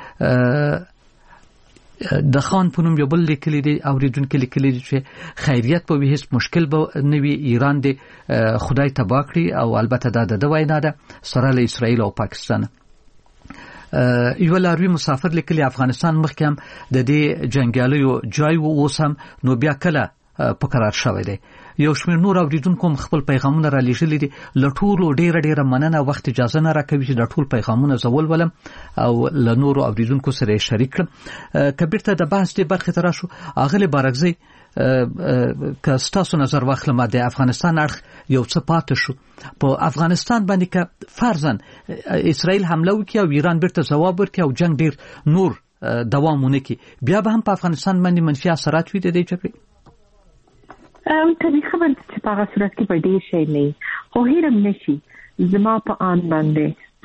د خان په نوم یو بل لیکلی دی اوریدونکو لیکلی دی چې خیریت په هیڅ مشکل به نوي ایران دی خدای تبا کړي او البته دا د وینا ده سره له اسرائیل او پاکستان. یو لاروی مسافر لیکلی افغانستان مخکې هم د دې جنگیالیو جای و اوس هم نو بیا کله په قرار شوی دی. یو شمېر نور اوریدونکو خپل پیغامونه را لیږلي دي. له ټولو ډیره ډیره مننه. وخت اجازه نه راکوي چې د ټول پیغامونه زول ولم او له نورو اوریدونکو سره شریک کړم. کبیرته د بحث دې برخې ته راشو. اغلی بارکزي که ستاسو نظر واخلم د افغانستان اړخ یو څه پاتې شو په افغانستان باندې که فرضاً اسرائیل حمله وکړي او ایران بیرته ځواب ورکړي او جنگ ډیر نور دوام ونه کړي بیا به هم په افغانستان باندې منفي اثرات وي د دې جګړې؟ ام طریقه باندې چې په هغه صورت کې به ډېر شي نه خو هیرم نشي زما په آن باندې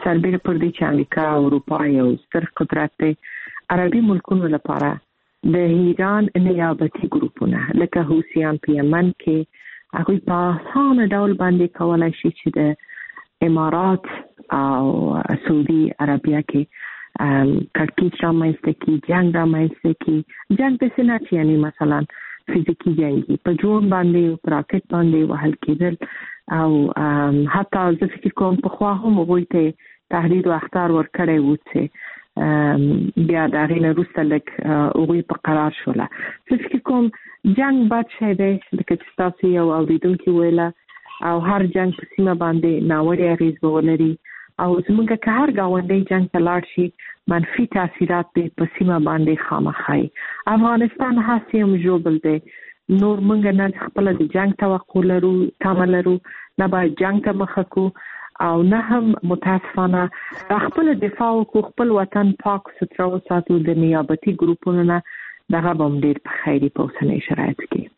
سربېره پر دې چې امریکا او اروپا یو ستر قدرت دی، عربي ملکونو لپاره د ایران نیابتي ګروپونه لکه حوثیان په یمن کې هغوی په اسانه ډول باندې کولی شي چې د امارات او سعودي عربیه کې کړکېچ رامنځته کړي، جنګ رامنځته کړي. جنګ داسې نه چې یعنې مثلا فزیکي جنګ په ډرون باندې په راکټ باندې وهل کېدل، او حتی زه فکر کوم پخوا هم هغوی ته تهدید او اخطار ورکړی و چې بیا د هغې نه وروسته لږ هغوی په قرار شوله. زه فکر کوم جنګ بد شی دی، لکه چې ستاسو یو اورېدونکي ویله، او هر جنګ په سیمه باندې ناوړه اغېز به ولري، او زمونږ که هر ګاونډی جنګ ته لاړ شي منفي تاثیرات به په سیمه باندې خامخا وي. افغانستان هسې هم ژوبل دی، نور موږ نه خپله د جنګ توقع لرو، تمه لرو، نه باید جنګ ته مخه کړو، او نه هم متاسفانه خپله دفاع وکړو، خپل وطن پاک ستره وساتو. د نیابتي ګروپونو نه دغه به هم ډېر په خیر په اوسنۍ شرایطو کې.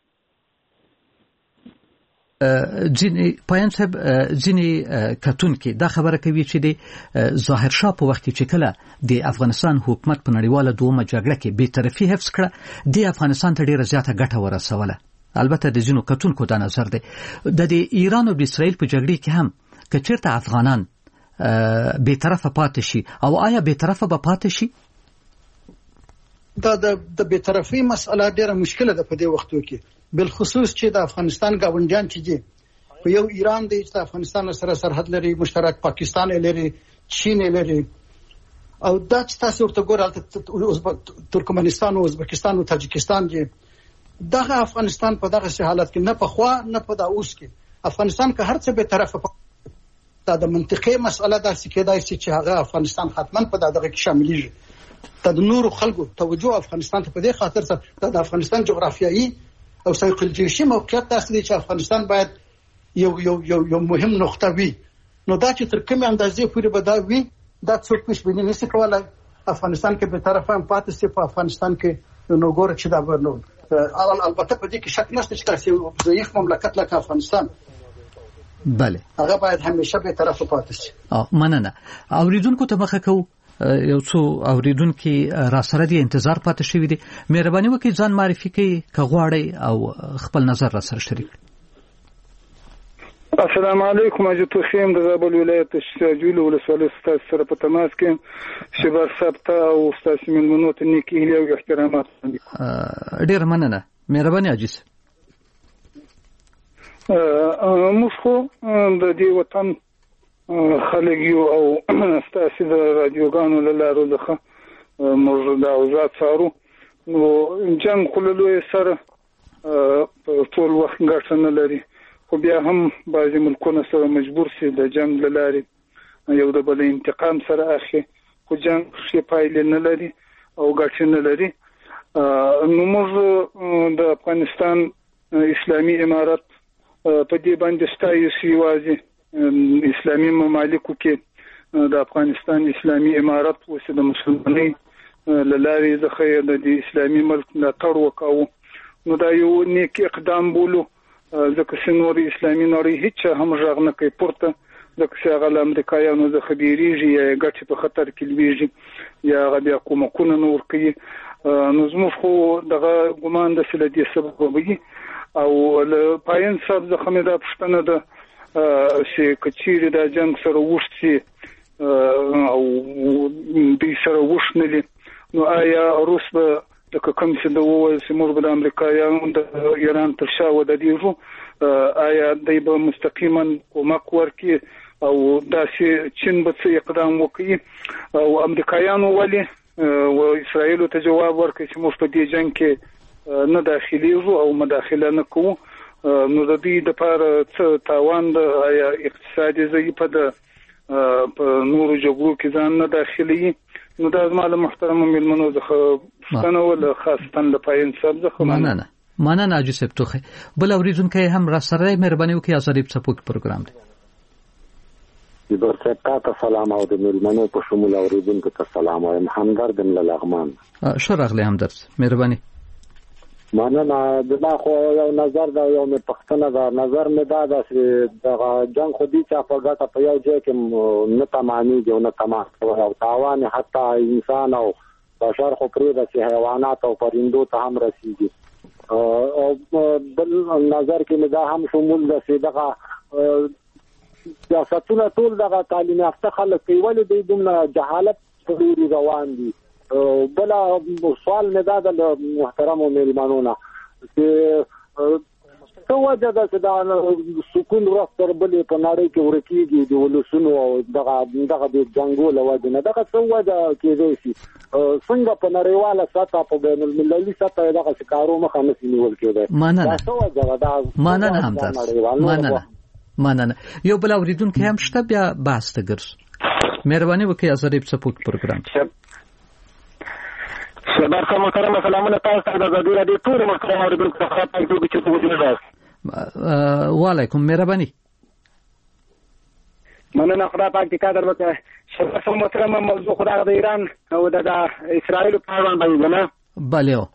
ځینې پایان صاحب ځینې کتونکي دا خبره کوي چې د ظاهر شاه په وخت کې چې کله د افغانستان حکومت په نړیواله دومره جګړه کې بې طرفي حفظ کړه، د افغانستان ته ډیره زیاته ګټه ورسوله. البته د ځینو کتونکو دا نظر دی. د د ایران او د اسرائیل په جګړې کې هم که چېرته افغانان بې طرفه پاتې شي، او آیا بې طرفه به پاتې شي؟ دا د بې طرفۍ مسئله ډیره مشکله ده په دې وختو کې، بالخصوص چې د افغانستان ګاونډیان چې دي په یو ایران دی چې د افغانستان سره سرحد لري، مشترک پاکستان لري، چین لري، او دا چې تاسو ورته ګورئ ترکمنستان او ازبکستان او تاجکستان دي. دغه افغانستان په دغه حالت کې نه په خوا نه په دا اوس کې افغانستان که هر څه به طرفه دا د منطقي مسئله داسې کېدای شي چې هغه افغانستان حتما په دغه کې شاملېږي. د نورو خلکو توجه افغانستان ته په دې خاطر سره د افغانستان جغرافیایي او سایکولوژیکي موقعیت داسې دی چې افغانستان باید یو یو یو یو مهم نقطه وي. نو دا چې تر کومې اندازې پورې به دا وي، دا څوک پیشبیني نشي کولای. افغانستان کې به طرفه هم پاتې شي، په افغانستان کې نو ګوره چې دا به نو البته په دې کې شک نشته چې تاسو یو ضعیف مملکت لکه افغانستان بله هغه باید همیشه به طرفه پاتې شي. اه مننه. اوریدونکو ته مخه کوو، یو څو اوریدونکو را سره دي انتظار پاتې شوی دي. مهرباني وکړئ ځان معرفي کړئ که غواړئ او خپل نظر را سره شریک. السلام علیکم. اجتو خیم د زابل ولایت شجول ولسوالۍ ستاسو سره په تماس کې شبر ثبت او تاسو ملمنو ته نیکی هیله او احترامات. ډیر مننه. مهرباني عجیز. موږ خو د دې وطن خلک یو او ستاسو د رادیوګانو له لارو څخه موږ دا اوضاع څارو. نو جنګ خو له لوی سره په ټول وخت ګټه نه لري، خو بیا هم بعضې ملکونه سره مجبور سي د جنګ له لارې یو د بل انتقام سره اخلي، خو جنګ ښې پایلې نه لري او ګټې نه لري. نو موږ د افغانستان اسلامي امارت په دې باندې ستایو چې یوازې اسلامي ممالکو کې د افغانستان اسلامي امارت اوس د مسلمانۍ له لارې څخه د اسلامي ملک ملاتړ وکاوه. نو دا یو نیک اقدام بولو، ځکه چې نور اسلامي نړۍ هیڅ هم غږ نه کوي پورته، ځکه چې هغه له امریکایانو څخه بیریږي یا ګټې په خطر کې لویږي یا هغه بیا کومکونه نه ورکوي. نو زموږ خو دغه ګمان داسې له دې سببه وي. او له پایان صاحب څخه مې دا پوښتنه ده چې که چیرې دا جنګ سره وشت شي او دوی سره وشنلي، نو آیا روس به لکه کوم چې د وویل چې موږ به د امریکایانو د ایران تر شا ودرېږو، آیا دوی به مستقیما کومک ورکړي او داسې چین به څه اقدام وکړي او امریکایانو ولې و اسرائیلو ته جواب ورکړي چې موږ په دې جنګ کې نه داخليږو او مداخله نه کوو؟ نو د دې د لپاره څه تاوان د آیا اقتصادي ضعیفه ده په نورو جګړو کې ځان نه داخلي؟ نو دا زما له محترم ملمنو څخه پوښتنه ولا خاصه له پاین صاحب څخه مننه. مننه اجي صاحب توخه. بل اوریدونکو هم را سره مهرباني وکړئ ازادي په سپوک پروګرام دی. د برکات ته سلام او د ملمنو په شمول اوریدونکو ته سلام او همدرد له لغمان. شو راغلی همدرد. مهرباني. مننه. دا خو یو نظر دا یو مې پښتنه دا نظر مې دا ده چې دغه جنګ خو دي چې په ګټه په یو ځای کې نه تمامېږي او نه تمام او تاوان حتی انسان او بشر خو پرېږده چې حیوانات او پرندو ته هم رسېږي. او بل نظر کې مې دا هم شمول ده چې دغه سیاستونه ټول دغه تعلیم یافته خلک کوي، ولې دوی دومره جهالت پورې روان دي. بل سوال مې دا د محترمو میلمنو نه چې څه وجه ده چې دا سکون ورځ تر بلې په نړۍ کې ورکېږي د ولسونو او دغه دغه د جنګو له وجې نه، دغه څه وجه کېدای شي؟ څنګه په نړیواله سطحه په بین المللي سطحه دغه کارو مخه نشي نیول کېدای؟ مننه. څه وجه ده؟ مننه همدرد. مننه مننه. یو بل اوریدونکی هم شته، بیا بحث ته ګرځو. مهرباني وکړئ ازادي څپوک پروګرام. شباب کا محترم سلامونه تاسو ته د ازادي راډیو ټول محترم اوریدونکو ته خاطر کوم چې په دې راځي. وعلیکم مهرباني. مننه خدا پاک دې قدر وکړي. شباب کا محترم موضوع خدا د ایران او د اسرائیل په اړه باندې نه. بله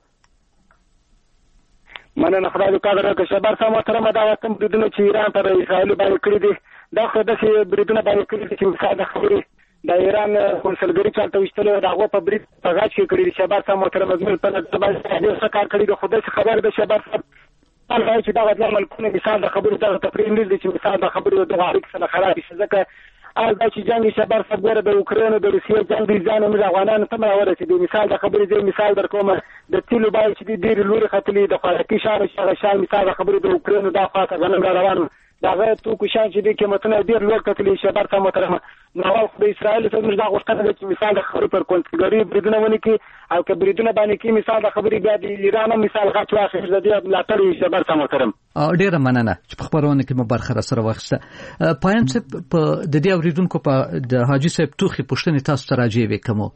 مننه خدا دې قدر وکړي. شباب کا محترم دا کوم بریدونه چې ایران پر اسرائیل باندې کړی دي، دا خو د بریدونه باندې کړی دي چې مساعده خبري د ایران کنسولګری چالتو وشتلو دغه په بریټ په غاټ کې کړی. شباب سم محترم ازمل په دغه باندې څه کار کړی د خدای څخه خبر ده. شباب سم هغه چې دغه د ملکونو مثال د خبرو دغه تقریر نه دي چې مثال د خبرو دغه اړیکه سره خراب شي، ځکه اول دا چې جنگ شباب سم ګره د اوکرين او د روسیې جنگ دي ځان موږ افغانانو ته راوړل چې د مثال د خبرې د مثال در کومه د تیلو باندې چې د ډیر لوري خطلې د خلکې شار شار شار مثال د خبرې د اوکرين او د خاصه غنم روانو دغه تو کو شان چې د قیمتونو ډیر لوړ کتلې. شباب سم محترم نو د اسرائیل څخه موږ دا غوښتنه چې مثال د خبرې پر کنسولګری بریدونه ونی کی او که بریدونه باندې کی مثال د خبرې بیا د ایران مثال غاټ واخر د دې ملاتړ. شباب سم محترم ډیره مننه چې په خبرونه کې مو برخه سره واخیسته. پاین څه په د دې اوریدونکو په د حاجی صاحب توخي پښتنې تاسو ته راځي وکمو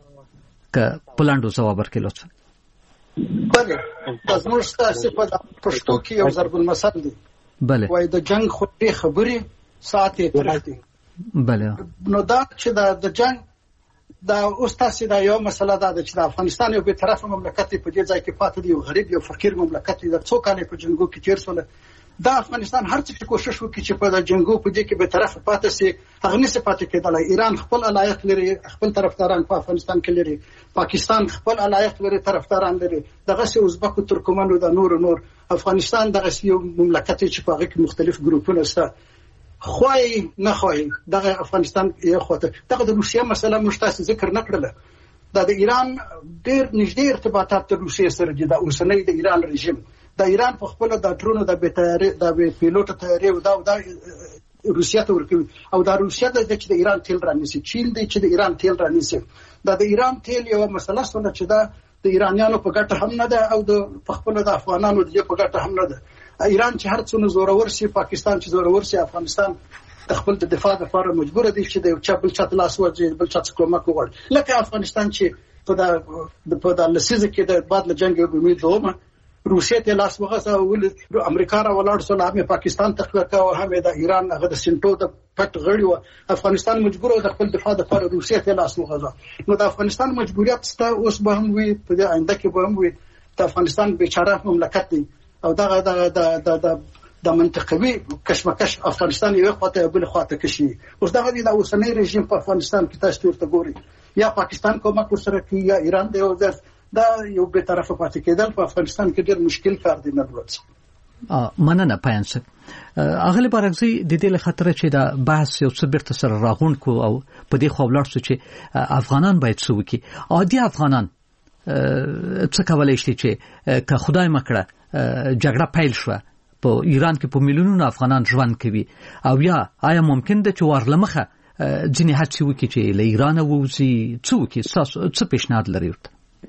ک پلاندو جواب ورکړي لوڅ. بله د زموږ تاسو په پښتو کې یو ضرب المثل دی. بله وای د جنگ خو دې خبرې ساعت یې ترختي. بله نو دا چې دا د جنگ دا اوس تاسو دا یو مسله ده چې د افغانستان یو به طرف مملکت په دې ځای کې پاتې دی، یو غریب یو فقیر مملکت دی، د څو کالې په جنگو کې تیر شول. دا افغانستان هر څه کوشش وکړي چې په جنگو په دې کې به طرف پاتې شي، هغه نشي پاتې کېدلای. ایران خپل علایق لري، خپل طرفداران په افغانستان کې لري، پاکستان خپل علایق لري، طرفداران لري، دغه سي ازبکو ترکمنو د نور نور. افغانستان دغه یو مملکت چې په هغه کې مختلف ګروپونه شته، خوای نه خوای دغه افغانستان یو خواته. دغه د روسیې مسله مشتاس ذکر نه کړله. دا د ایران ډېر نږدې ارتباطات د روسیې سره دي. د اوسنۍ د ایران رژیم د ایران په خپل د ډرونو د بیتاري د پیلوټ تیاري او دا د روسیې ته ورکوي او دا روسیې د چې د ایران تیل رانیسي، چین دی چې د ایران تیل رانیسي. دا د ایران تیل یو مسله څنګه چې دا د ایرانیانو په ګټه هم نه ده او د خپل د افغانانو د په ګټه هم نه ده. ایران چې هر څونه زورور شي، پاکستان چې زورور شي، افغانستان د خپل د دفاع لپاره مجبور دي چې د چا بل چا لاس ورځي، بل چا کومک وکړي. لکه افغانستان چې په د په د لسیزه کې د بعد له جنگ امید دومه روسیې ته لاس وغځه او امریکا را ولاړ سو، هم پاکستان تخلیه کا او هم د ایران هغه د سنټو د پټ غړي و. افغانستان مجبور د خپل دفاع لپاره روسیې ته لاس وغځه. نو د افغانستان مجبوریت ستا اوس به هم وي، په دې آینده کې به هم وي. د افغانستان بیچاره مملکت دی او دغه د د د منطقوي کشمکش افغانستان یو خواته بل خواته کشي. اوس دغه د اوسنۍ رژیم په افغانستان کې تاسو ورته ګوري، یا پاکستان کومک سره کوي یا ایران دی، او دا یو به طرفه پاتې کېدل په افغانستان کې ډېر مشکل کار دی. نه ورځ ا مننه پاینس اغلی بارغزي د دې له خاطر چې دا بحث یو څه بیرته سره راغون کو او په دې خو ولاړ شو چې افغانان باید څه وکړي. عادي افغانان څه کولای شي چې که خدای مکړه جګړه پیل شوه په ایران کې په میلیونونو افغانان ژوند کوي، او یا آیا ممکن ده چې ورلمخه ځینې هڅې وکړي چې له ایران ووځي؟ څه وکړي؟ تاسو څه پیشنهاد لرئ ورته؟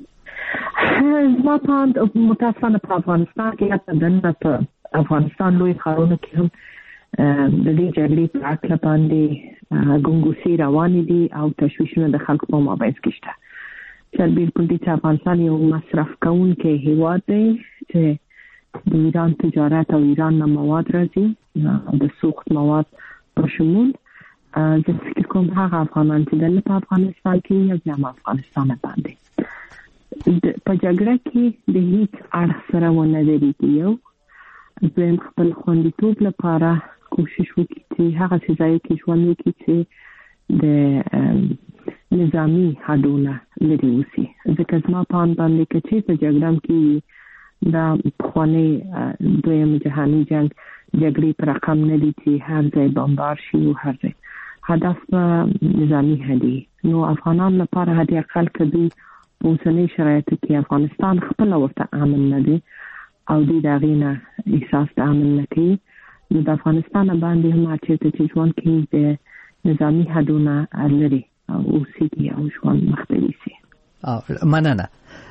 زما پاند متاسفانه په افغانستان کې حتی دننه په افغانستان لوی ښارونو کې هم د دې جګړې په هکله باندې ګنګوسې روانې دي او تشویشونه د خلکو په مابینځ کې شته. چې بالکل دي چې افغانستان یو مصرف کوونکی هیواد دی چې د ایران تجارت او ایران نه مواد راځي، د سوخت مواد په شمول. زه فکر کوم هغه افغانان چې دلته په افغانستان کې یا بیا افغانستان باندې په جګړه کې د هیڅ اړخ سره ونه درېږي. یو زم خپل خوندیتوب لپاره کوشش وکړي چې هغه ځای کې ژوند وکړي چې د نظامی حدونه لري اوسي. ځکه زما په اند باندې چې په جګړه کې دا پخوانی دویم جهانی جنگ جګړې پر رقم نه دي چې هر ځای بمبار شي او هر ځای هدف نظامی هدي. نو افغانان لپاره هدي اقل کدي په اوسنۍ شرایطو کې افغانستان خپل ورته امن نه دی او دوی دا غینه احساس د امن نه کوي. نو د افغانستان باندې هم چې ژوند کې د نظامی حدونه لري او اوسېږي او ژوند مختلفي سي. مننه.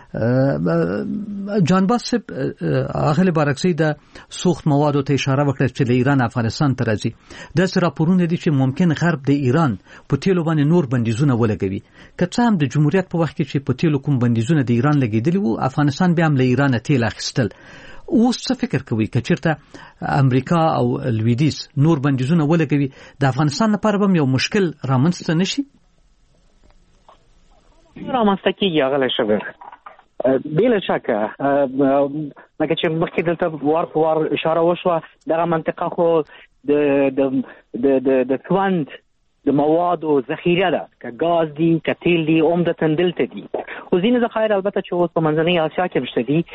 جان باس اغلی بارکسی د سوخت موادو ته اشاره وکړه چې د ایران افغانستان ته راځي. د راپورونه دي چې ممکن غرب د ایران په تیلو باندې نور بندیزونه ولګوي. که څه هم د جمهوریت په وخت کې چې په تیلو کوم بندیزونه د ایران لګیدلی وو، افغانستان بیا هم له ایران تیل اخیستل. اوس څه فکر کوي که چېرته امریکا او لویدیځ نور بندیزونه ولګوي د افغانستان لپاره به یو مشکل رامنځته نشي؟ رامنځته کېږي هغه شګر بلا شکه. لکه چې مخکې دلته وار په وار اشاره وشوه، دغه منطقه خو د د د د توند د موادو ذخیره ده، که ګاز دي که تیل دي عمدتاً دلته دي. خو ځینې ذخایر البته چې اوس په منځنۍ اسیا کې شته دي،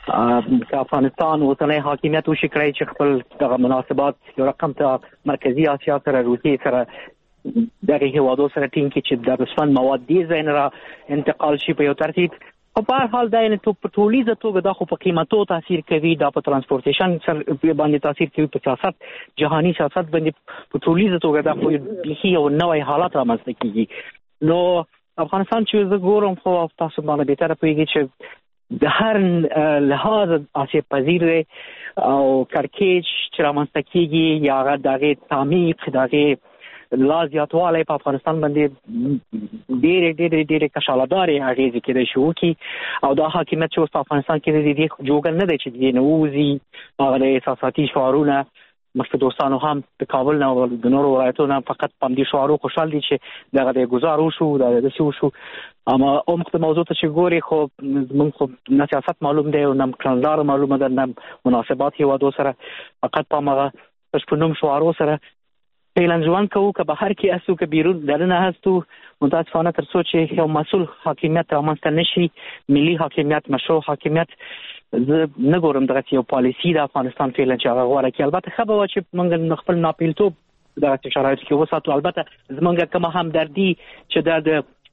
که افغانستان اوسنی حاکمیت وشي کړی چې خپل دغه مناسبات یو رقم ته مرکزي اسیا سره روسیې سره دغه هیوادو سره ټینګ کړي چې د رسفند مواد دې ځای نه را انتقال شي په یو ترتیب. خو په هر حال دا یعنې په ټولیزه توګه دا خو په قیمتو تاثیر کوي، دا په ترانسپورټیشن باندې تاثیر کوي، په سیاست جهاني سیاست باندې په ټولیزه توګه دا خو بیخي یو نوی حالت رامنځته کېږي. نو افغانستان چې زه ګورم خو تاسو باندې بهتره پوهېږئ چې د هر لحاظ آسیب پذیر دی او کړکېچ چې رامنځته کېږي یا هغه د هغې تعمیق د هغې لا زیاتوالی په افغانستان باندې ډېرې ډېرې ډېرې کشالهدارې اغېزې کېدای شي وکړي. او دا حاکمیت چې اوس په افغانستان کې دی د دې جوګه نه دی چې د دې نه ووځي. هغه د احساساتي شعارونه مخکې دوستانو هم د کابل نه او د نورو ولایتونو نه فقط په همدې شعارو خوشحال دي چې دغه د ګزار وشو، دا داسې وشو. اما عمق د موضوع ته چې ګورې خو موږ خو نه سیاست معلوم دی او نه کړنلاره معلومه ده، نه مناسبات هېوادو سره، فقط په همغه تشپنوم شعارو سره فعلا ژوند کوو. که بهر کې هستو که بیرون دننه هستو، متاسفانه تر څو چې یو مسؤل حاکمیت رامنځته نشي، ملي حاکمیت، مشروع حاکمیت، زه نه ګورم دغسې یو پالیسي د افغانستان فعلا چې هغه غوره کړي. البته ښه به وه چې موږ خپل ناپیلتوب دغسې شرایطو کې وساتو. البته زموږ کومه همدردي چې دا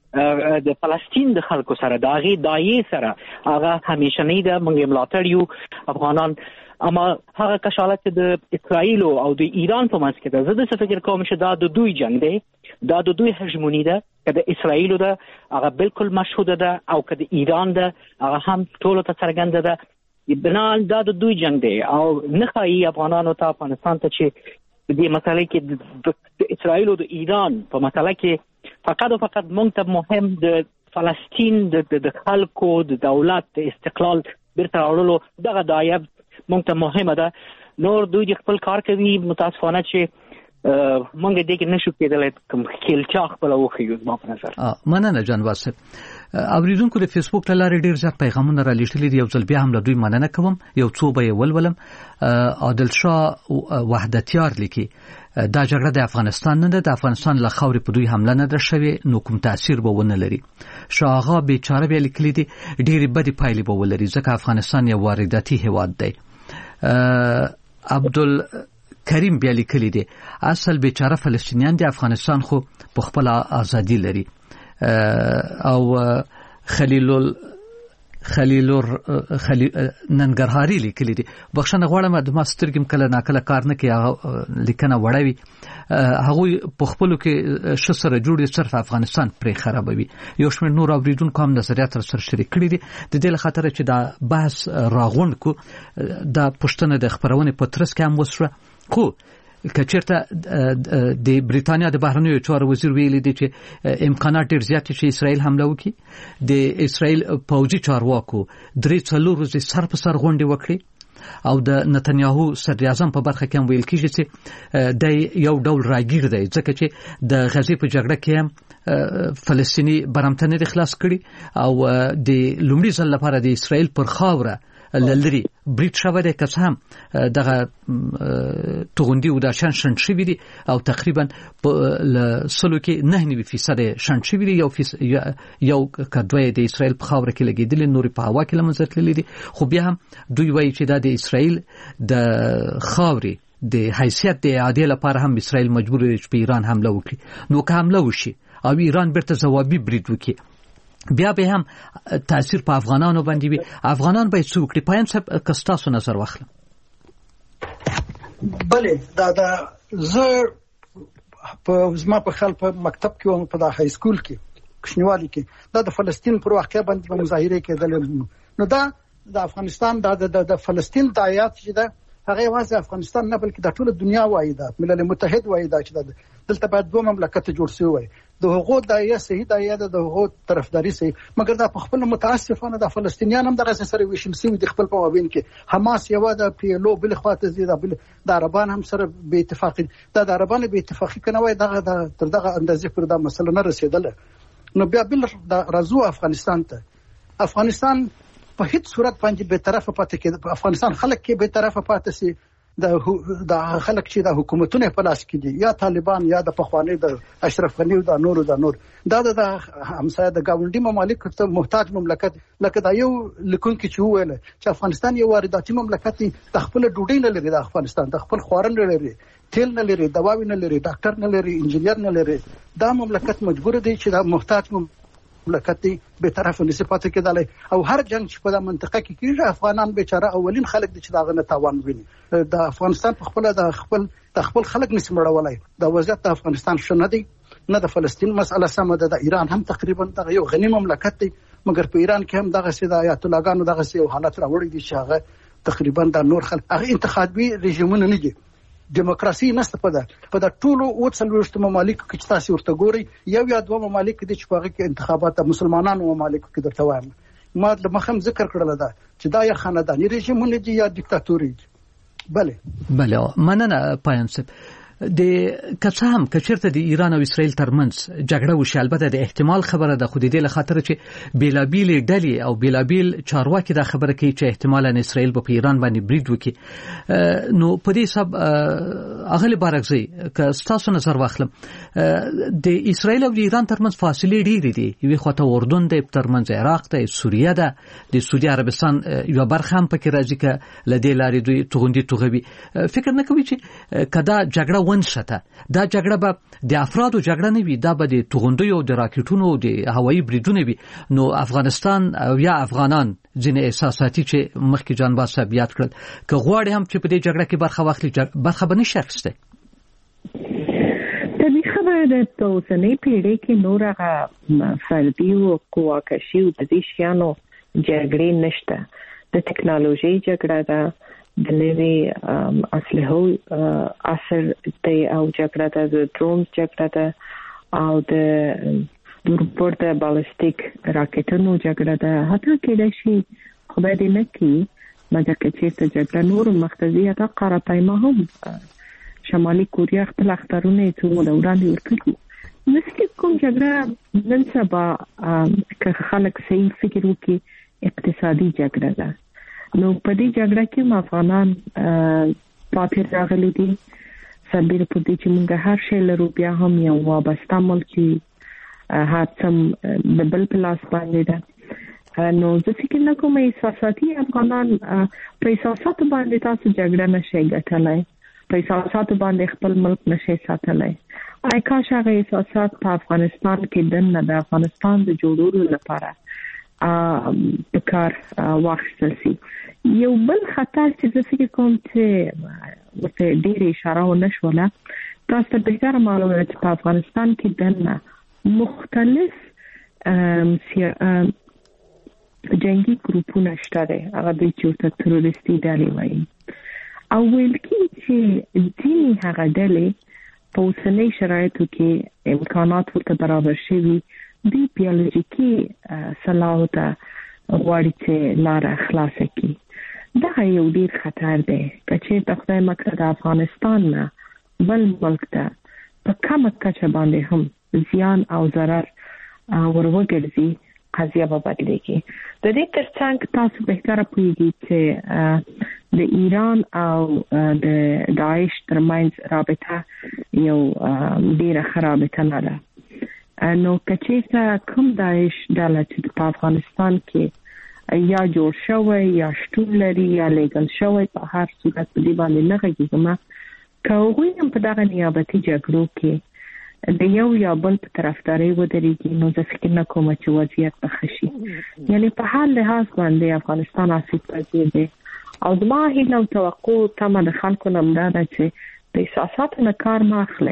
د د فلسطین د خلکو سره د هغې دایې سره هغه همیشنۍ ده، موږ یې ملاتړ یو افغانان. اما هغه کشالت چې د اسرائیل او د ایران په منځ کې ده، زه داسې فکر کوم چې دا د دوی جنګ دی، دا د دوی هژموني ده. که د اسرائیلو ده هغه بالکل مشهوده ده، او که د ایران ده هغه هم ټولو ته څرګنده ده. بنان دا د دوی جنګ دی او نه ښایي افغانانو ته افغانستان ته چې په دې مسله کې د اسرائیل او د ایران په مسله کې فقط او فقط موږ ته مهم د فلسطین د خلکو د دولت د استقلال بیرته راوړلو دغه دایه موږ ته مهمه ده. نور دوی خپل کار کوي، متاسفانه چې موږ دې کې نشو کېدلی کوم کلچا خپله وښیو زما په نظر. مننه جان واسف. اوریدونکو د فیسبوک له لارې ډېر زیات پیغامونه را لیږلي دي، یو ځل بیا هم له دوی مننه کوم. یو څو به یې ولولم. عادل شاه وحدتیار لیکي دا جګړه د افغانستان نه ده، د افغانستان له خاورې په دوی حمله نه ده شوې، نو کوم تاثیر به ونه لري. شاه آغا بیچاره بیا لیکلي دي ډېرې بدې پایلې به ولري ځکه افغانستان یو وارداتي هېواد دی. عبدال کریم بیا لیکلی دی اصل بیچاره فلسطینیان دی، افغانستان خو په خپل ازادي لري. او خلیل خلیل خلیل ننګرهاري لیکلی دی بخښنه غواړم د ما سترګم کله ناکله کار نه کوي، لیکنه وړوي، هغه په خپلو کې ش سره جوړ دي صرف افغانستان پرې خرابوي. یو شمېر نور اوریدونکو هم نظریات سره شریک کړي دي. د دې لخاطر چې دا بحث راغونډ کو دا پښتنه د خبرونه په ترڅ کې هم وسره خو کچېرته د بریتانیا د بهرنیو چارو وزیر ویلي دی چې امکانات ډېر زیات چې اسرائیل حمله وکړي. د اسرائیل پوځي چارواکو درې څلور ورځې سر په سر غونډې وکړي او د نتنیاهو صدر اعظم په برخه کې ویل کیږي چې د یو ډول راګیر دی ځکه چې د غزې په جګړه کې فلسطینی برمتنه د خلاص کړي او د لومړي ځل لپاره د اسرائیل پر خاوره للري بريټ شوه د کسام دغه توغندي او د شان شن شوی دي او تقریبا په سلو کې نه نیوي فیصد شن شوی دي یو یو کډوی د اسرائیل په خاوره کې لګیدل نوري په هوا کې لمزتللي دي خو بیا هم دوی وایي چې د اسرائیل د خاوري د حیثیت د اعاده لپاره هم اسرائیل مجبور دی چې په ایران حمله وکړي نو که حمله وشي او ایران بیرته ځوابي برید وکړي بیا به هم تاثیر په افغانانو باندې وي افغانان به څه وکړي پایم صاحب کستاسو نظر واخلم بله دا دا زه په زما په خپل په مکتب کې او په د های سکول کې کښنیوالي کې دا د فلسطین پر واقع باندې مظاهره کېدل نو دا د افغانستان دا د فلسطین دایات چې دا هغه واسه افغانستان نه بلکې د ټوله دنیا وایي دا ملل متحد وایي دا چې دلته باید دوه مملکت جوړ شي وای د هغو دایې صحیح دایې د هغو طرفداري صحیح مګر دا په خپل متاسفانه د فلسطینیان هم دغه سره ویشل سي د خپل په مابین کې حماس یو د پیلو بل خواته زیاده بل د عربان هم سره به اتفاقی دا د عربان به اتفاقی کنه وای دغه تر دغه اندازې پر دا مسله نه رسیدله نو بیا بل د رازو افغانستان ته افغانستان په هیڅ صورت باندې به طرفه پاتې کې افغانستان خلک کې به طرفه پاتې سي د د خلک چې د حکومتونو په لاس کې دي یا طالبان یا د پخوانی د اشرف غنی او د نور د نور دا د همسایه د گاونډي ممالک ته محتاج مملکت لکه دا یو لکون کې چې ویل چې افغانستان یو وارداتي مملکت دی د خپل ډوډۍ نه لري د افغانستان د خپل خوارن نه لري تیل نه لري دواوی نه لري ډاکټر نه لري انجینیر نه لري دا مملکت مجبور دی چې د محتاج مملکت دی به طرف نسبت کېدل او هر جنگ چې په منطقه کې کیږي افغانان بیچاره اولین خلک دي چې داغه نه تاوان ویني د افغانستان په خپل د خپل د خپل خلک نسمړولای د وضعیت د افغانستان شنه دی نه د فلسطین مسله سم ده د ایران هم تقریبا دغه یو غنی مملکت دی مګر په ایران کې هم دغه سي د آیات الله ګانو دغه سي حالت راوړي دي چې هغه تقریبا د نور خلک هغه انتخابي رژیمونه نه دي دیموکراسي نشته په دا په دا ټولو او څلورشت ممالک کې چې تاسو ورته ګوري یو یا دوه ممالک دي چې په هغه کې انتخابات د مسلمانانو ممالک کې درته وایم ما د مخم ذکر کړل دا چې دا یا خاندانی رژیمونه دي یا دیکتاتوري بله بله مننه پایان صاحب د کڅام کچرته د ایران او اسرائیل ترمنځ جګړه وشي البته د احتمال خبره ده خو د دې لخاطر چې بیلابیل ډلې او بیلابیل چارواکي دا خبره کوي چې احتمالاً اسرائیل په ایران باندې برید وکړي نو په دې سب اغلی بارکزي که تاسو نظر واخلم د اسرائیل او ایران ترمنځ فاصله ډېرې دي یوه خواته اردن د ترمنځ عراق ته سوریه ده د سعودي عربستان یو برخه هم پکې راځي ک لدې لارې دوی توغندي توغوي فکر نه کوي چې کدا جګړه ونشته دا جګړه به د افرادو جګړه نه وي دا به د توغندیو د راکټونو د هوایي بریدونو وي نو افغانستان او یا افغانان ځینې احساساتي چې مخکې جانباز صاحب یاد کړل که غواړي هم چې په دې جګړه کې برخه واخلي برخه به نشي اخیستی د دې خبره د اوسنۍ پیړۍ کې نور هغه فردي او قواکشي او د دې شیانو جګړې نشته د ټکنالوژي جګړه ده د نوي اسلحو اثر ته او جګړه ده د ډرون جګړه ده او د دوربرد بالستیک راکټونو جګړه ده حتی کېدای شي خدای دې نه کړي مګر که چېرته جګړه نور مخته ځي حتی قاره پیما هم شمالي کوریا خپل اخترونه یې څومره وړاندې ورکړي نو فکر کوم جګړه نن سبا که خلک صحیح فکر وکړي اقتصادي جګړه ده نو په دې جګړه کې افغانان پاتې راغلي دي سربېره په دې چې موږ هر شی لرو بیا هم یو وابسته ملک هڅم د بل پلاس باندې ده نو زه فکر نه کوم احساساتي افغانان په احساساتو باندې تاسو جګړه نشئ ګټلای په احساساتو باندې خپل ملک نشئ ساتلای آی کاش هغه احساسات په افغانستان کې دنه د افغانستان د جوړولو لپاره په کار واخیستل شي یو بل خطر چې زه فکر کوم چې ورته ډېرې اشاره ونه شوله تاسو ته بهتره معلومه ده چې په افغانستان کې دننه مختلف جنگي ګروپونه شته دي هغه دوی چې ورته تروریستي ډلې وایي او ویل کېږي چې ځینې هغه ډلې په اوسنۍ شرایطو کې امکانات ورته برابر شوي دی بیولوژیکی صلاح ته غواړي چې لاره خلاصه کړي دا یو ډیر خطر دی چې په خدای مکه د افغانستان نه بل ملک ته په کومه کچه باندې هم زیان او ضرر وروګرځي قضیه به بدلېږي. د دې ترڅنګ تاسو بهتره پوهیږئ چې د ایران او د داعش ترمنځ رابطه یو ډیره خرابه نه ده. نو کچېته کوم داعش ډله چې په افغانستان کې یا جوړ شوی یا شتون لري یا لیګل شوی په هر صورت په دې باندې نه غږیږم که هغوی هم په دغه نیابتي جګړو کې د یو یا بل په طرفداري ودرېږي نو زه فکر نه کوم چې وضعیت به ښه شي. یعنی په هر لحاظ باندې افغانستان آسیب پذیر دی او زما هیله او توقع تمه د خلکو نه همدا ده چې د احساساتو نه کار مه اخلئ.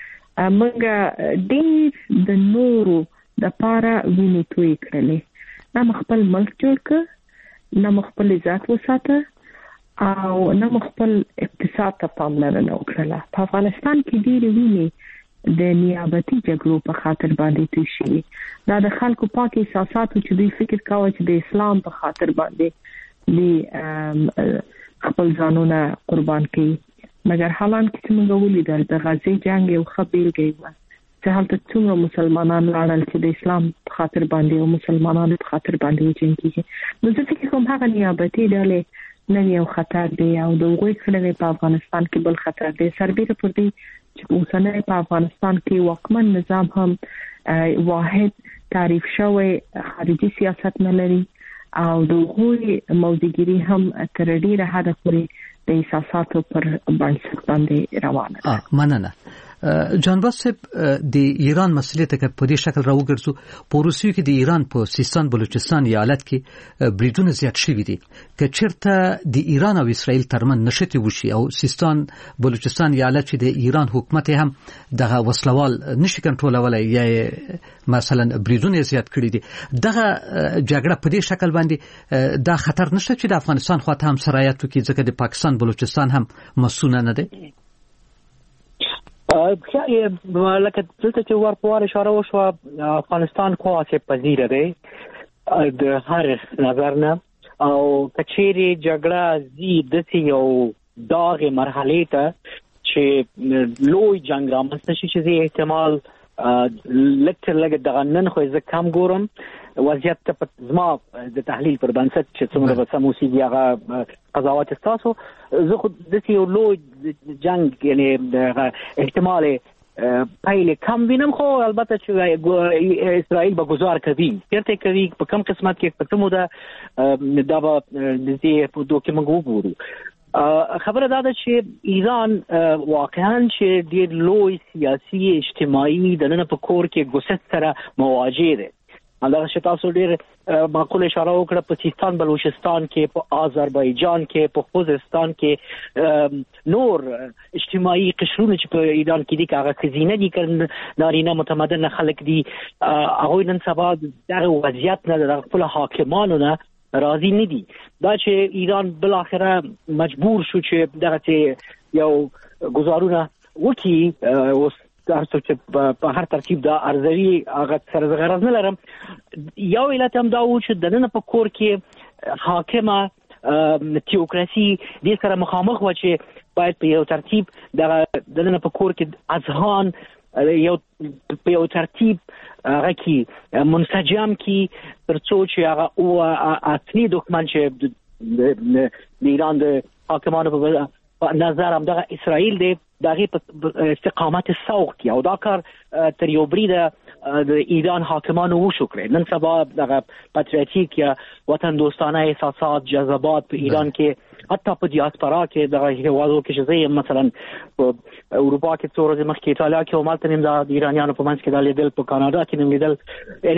موږ ډېر د نورو دپاره وینې تویې کړلې، نه خپل ملک جوړ کړ، نه خپل عزت وساته او نه خپل اقتصاد ته پاملرنه وکړله. په افغانستان کې ډېرې وینې د نیابتي جګړو په خاطر باندې توی شوي. دا د خلکو پاک احساساتو چې دوی فکر کاوه چې د اسلام په خاطر باندې د خپل ځانونه قربان کړي، مګر حالان کې چې موږ ولیدل د غزې جنګ یو ښه بېلګه وه چې هلته څومره مسلمانان لاړل چې د اسلام په خاطر باندې او مسلمانانو په خاطر باندې وجنګېږي. نو زه فکر کوم هغه نیابتي ډلې نن یو خطر دی او د هغوی کړنې په افغانستان کې بل خطر دی، سربېره پر دې چې اوسنی په افغانستان کې واکمن نظام هم واحد تعریف شوی خارجي سیاست نه لري او د هغوی موضوعګیري هم تر ډېره حده پورې د احساساتو پر بنسټ باندې روانه ده. مننه. جانباز صاحب د ایران مسلې ته په دې شکل راوګرځو. په روسیې کې د ایران په سیستان بلوچستان ایالت کې بریدونه زیات شوي دي. که چیرته د ایران او اسرائیل ترمن نشته وشي او سیستان بلوچستان ایالت چې د ایران حکومت هم دغه وسلوال نشي کنټرولولای یا مثلا بریدونه زیات کړي دي، دغه جګړه په دې شکل باندې دا خطر نشته چې د افغانستان خواته هم سرایت وکړي ځکه د پاکستان بلوچستان هم مسونه نه دي؟ لکه دلته چې ورپوار اشاره وشوه افغانستان خو آسیب پذیره دی د هر نظر نه او کچېرې جګړه زی داسې یو داغې مرحلې ته چې لوی جنګ رامنځته شي چې زه احتمال لږ تر لږه دغه نن خو زه کم ګورم وضعیت ته په زما د تحلیل پر بنسټ چې څومره به سم اوسېږي هغه قضاوت ستاسو. زه خو داسې یو لوی جنګ یعنې احتمال پیل کم وینم، خو البته چې اسرائیل به ګزار کوي چېرته کوي په کم قسمت کې په څه موده دا به د دې په دوه کې موږ وګورو. خبره دا ده چې ایران واقعا چې ډېر لوی سیاسي اجتماعي دننه په کور کې ګوست سره مواجه دی. همدغه چې تاسو ډېر معقول اشاره وکړه په سیستان بلوچستان کې، په آذربایجان کې، په خوزستان کې نور اجتماعي قشرونه چې په ایران کې دي که هغه ښځینه دي که نارینه متمدن خلک دي، هغوی نن سبا دغه وضعیت نه د خپلو حاکمانو نه راضي نه دي. دا چې ایران بالاخره مجبور شو چې دغه یو ګزارونه وکړي، اوس هر څه چې په هر ترتیب دا ارزوي هغه سره زه غرض نه لرم. یو علت هم دا و چې دننه په کور کې حاکمه تیوکراسي دې سره مخامخ وه چې باید په یو ترتیب دغه دننه په کور کې اذهان یو په یو ترتیب هغه کې منسجم کې تر څو چې هغه او اصلي دښمن چې د ایران د حاکمانو په نظر هم دغه اسرائیل دی دغه په استقامت سوق کې او دا کار تر یو بریده د ایران حاکمانو وشو کړی. نن سبا دغه پاتریوتیک یا وطن دوستانه احساسات جذبات په ایران کې حتی په دیاسپورا کې دغه هیوادو کې چې زه مثلا په اروپا کې څو ورځې مخکې ایټالیا کې ومالته نیم د ایرانیانو په منځ کې د لیدل، په کاناډا کې نیم لیدل،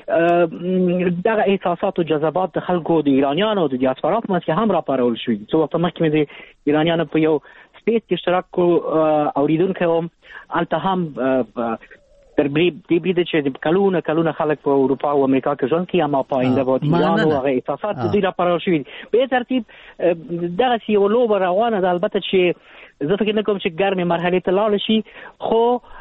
یعنی دغه احساسات او جذبات د خلکو د ایرانیانو د دیاسپورا په منځ کې هم راپارول شوي. څو وخت مخکې مې د ایرانیانو په یو سپیس کې اشتراک کو اوریدونکو هم هلته هم تر دې بریده چې کلونه کلونه خلک په اروپا او امریکا کې ژوند کوي، اما په آینده به د ایران او هغه احساسات د دوی راپارول شوي دي. په ترتیب دغسې یوه لوبه روانه ده. البته چې زه فکر نه کوم چې ګرمې مرحلې ته لاړه شي، خو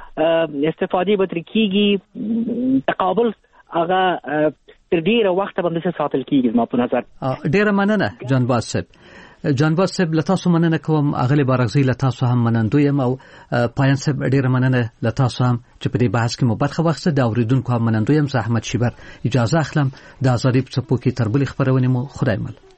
استفادې به ترې کېږي، تقابل هغه تر ډېره وخته به همداسې ساتل کېږي زما په نظر. ډېره مننه جانباز صاحب. جانباز صاحب لتاسو مننه کوم اغلی بارغزی لتاسو هم منندو یم او پایان صاحب ډیره مننه لتاسو هم چې په دې بحث کې مو برخه واخیسته. د اوریدونکو هم منندو یم. زه احمد شیبر اجازه اخلم. د ازادي په څپو کې تر بلې خبرونه مو خدای مل.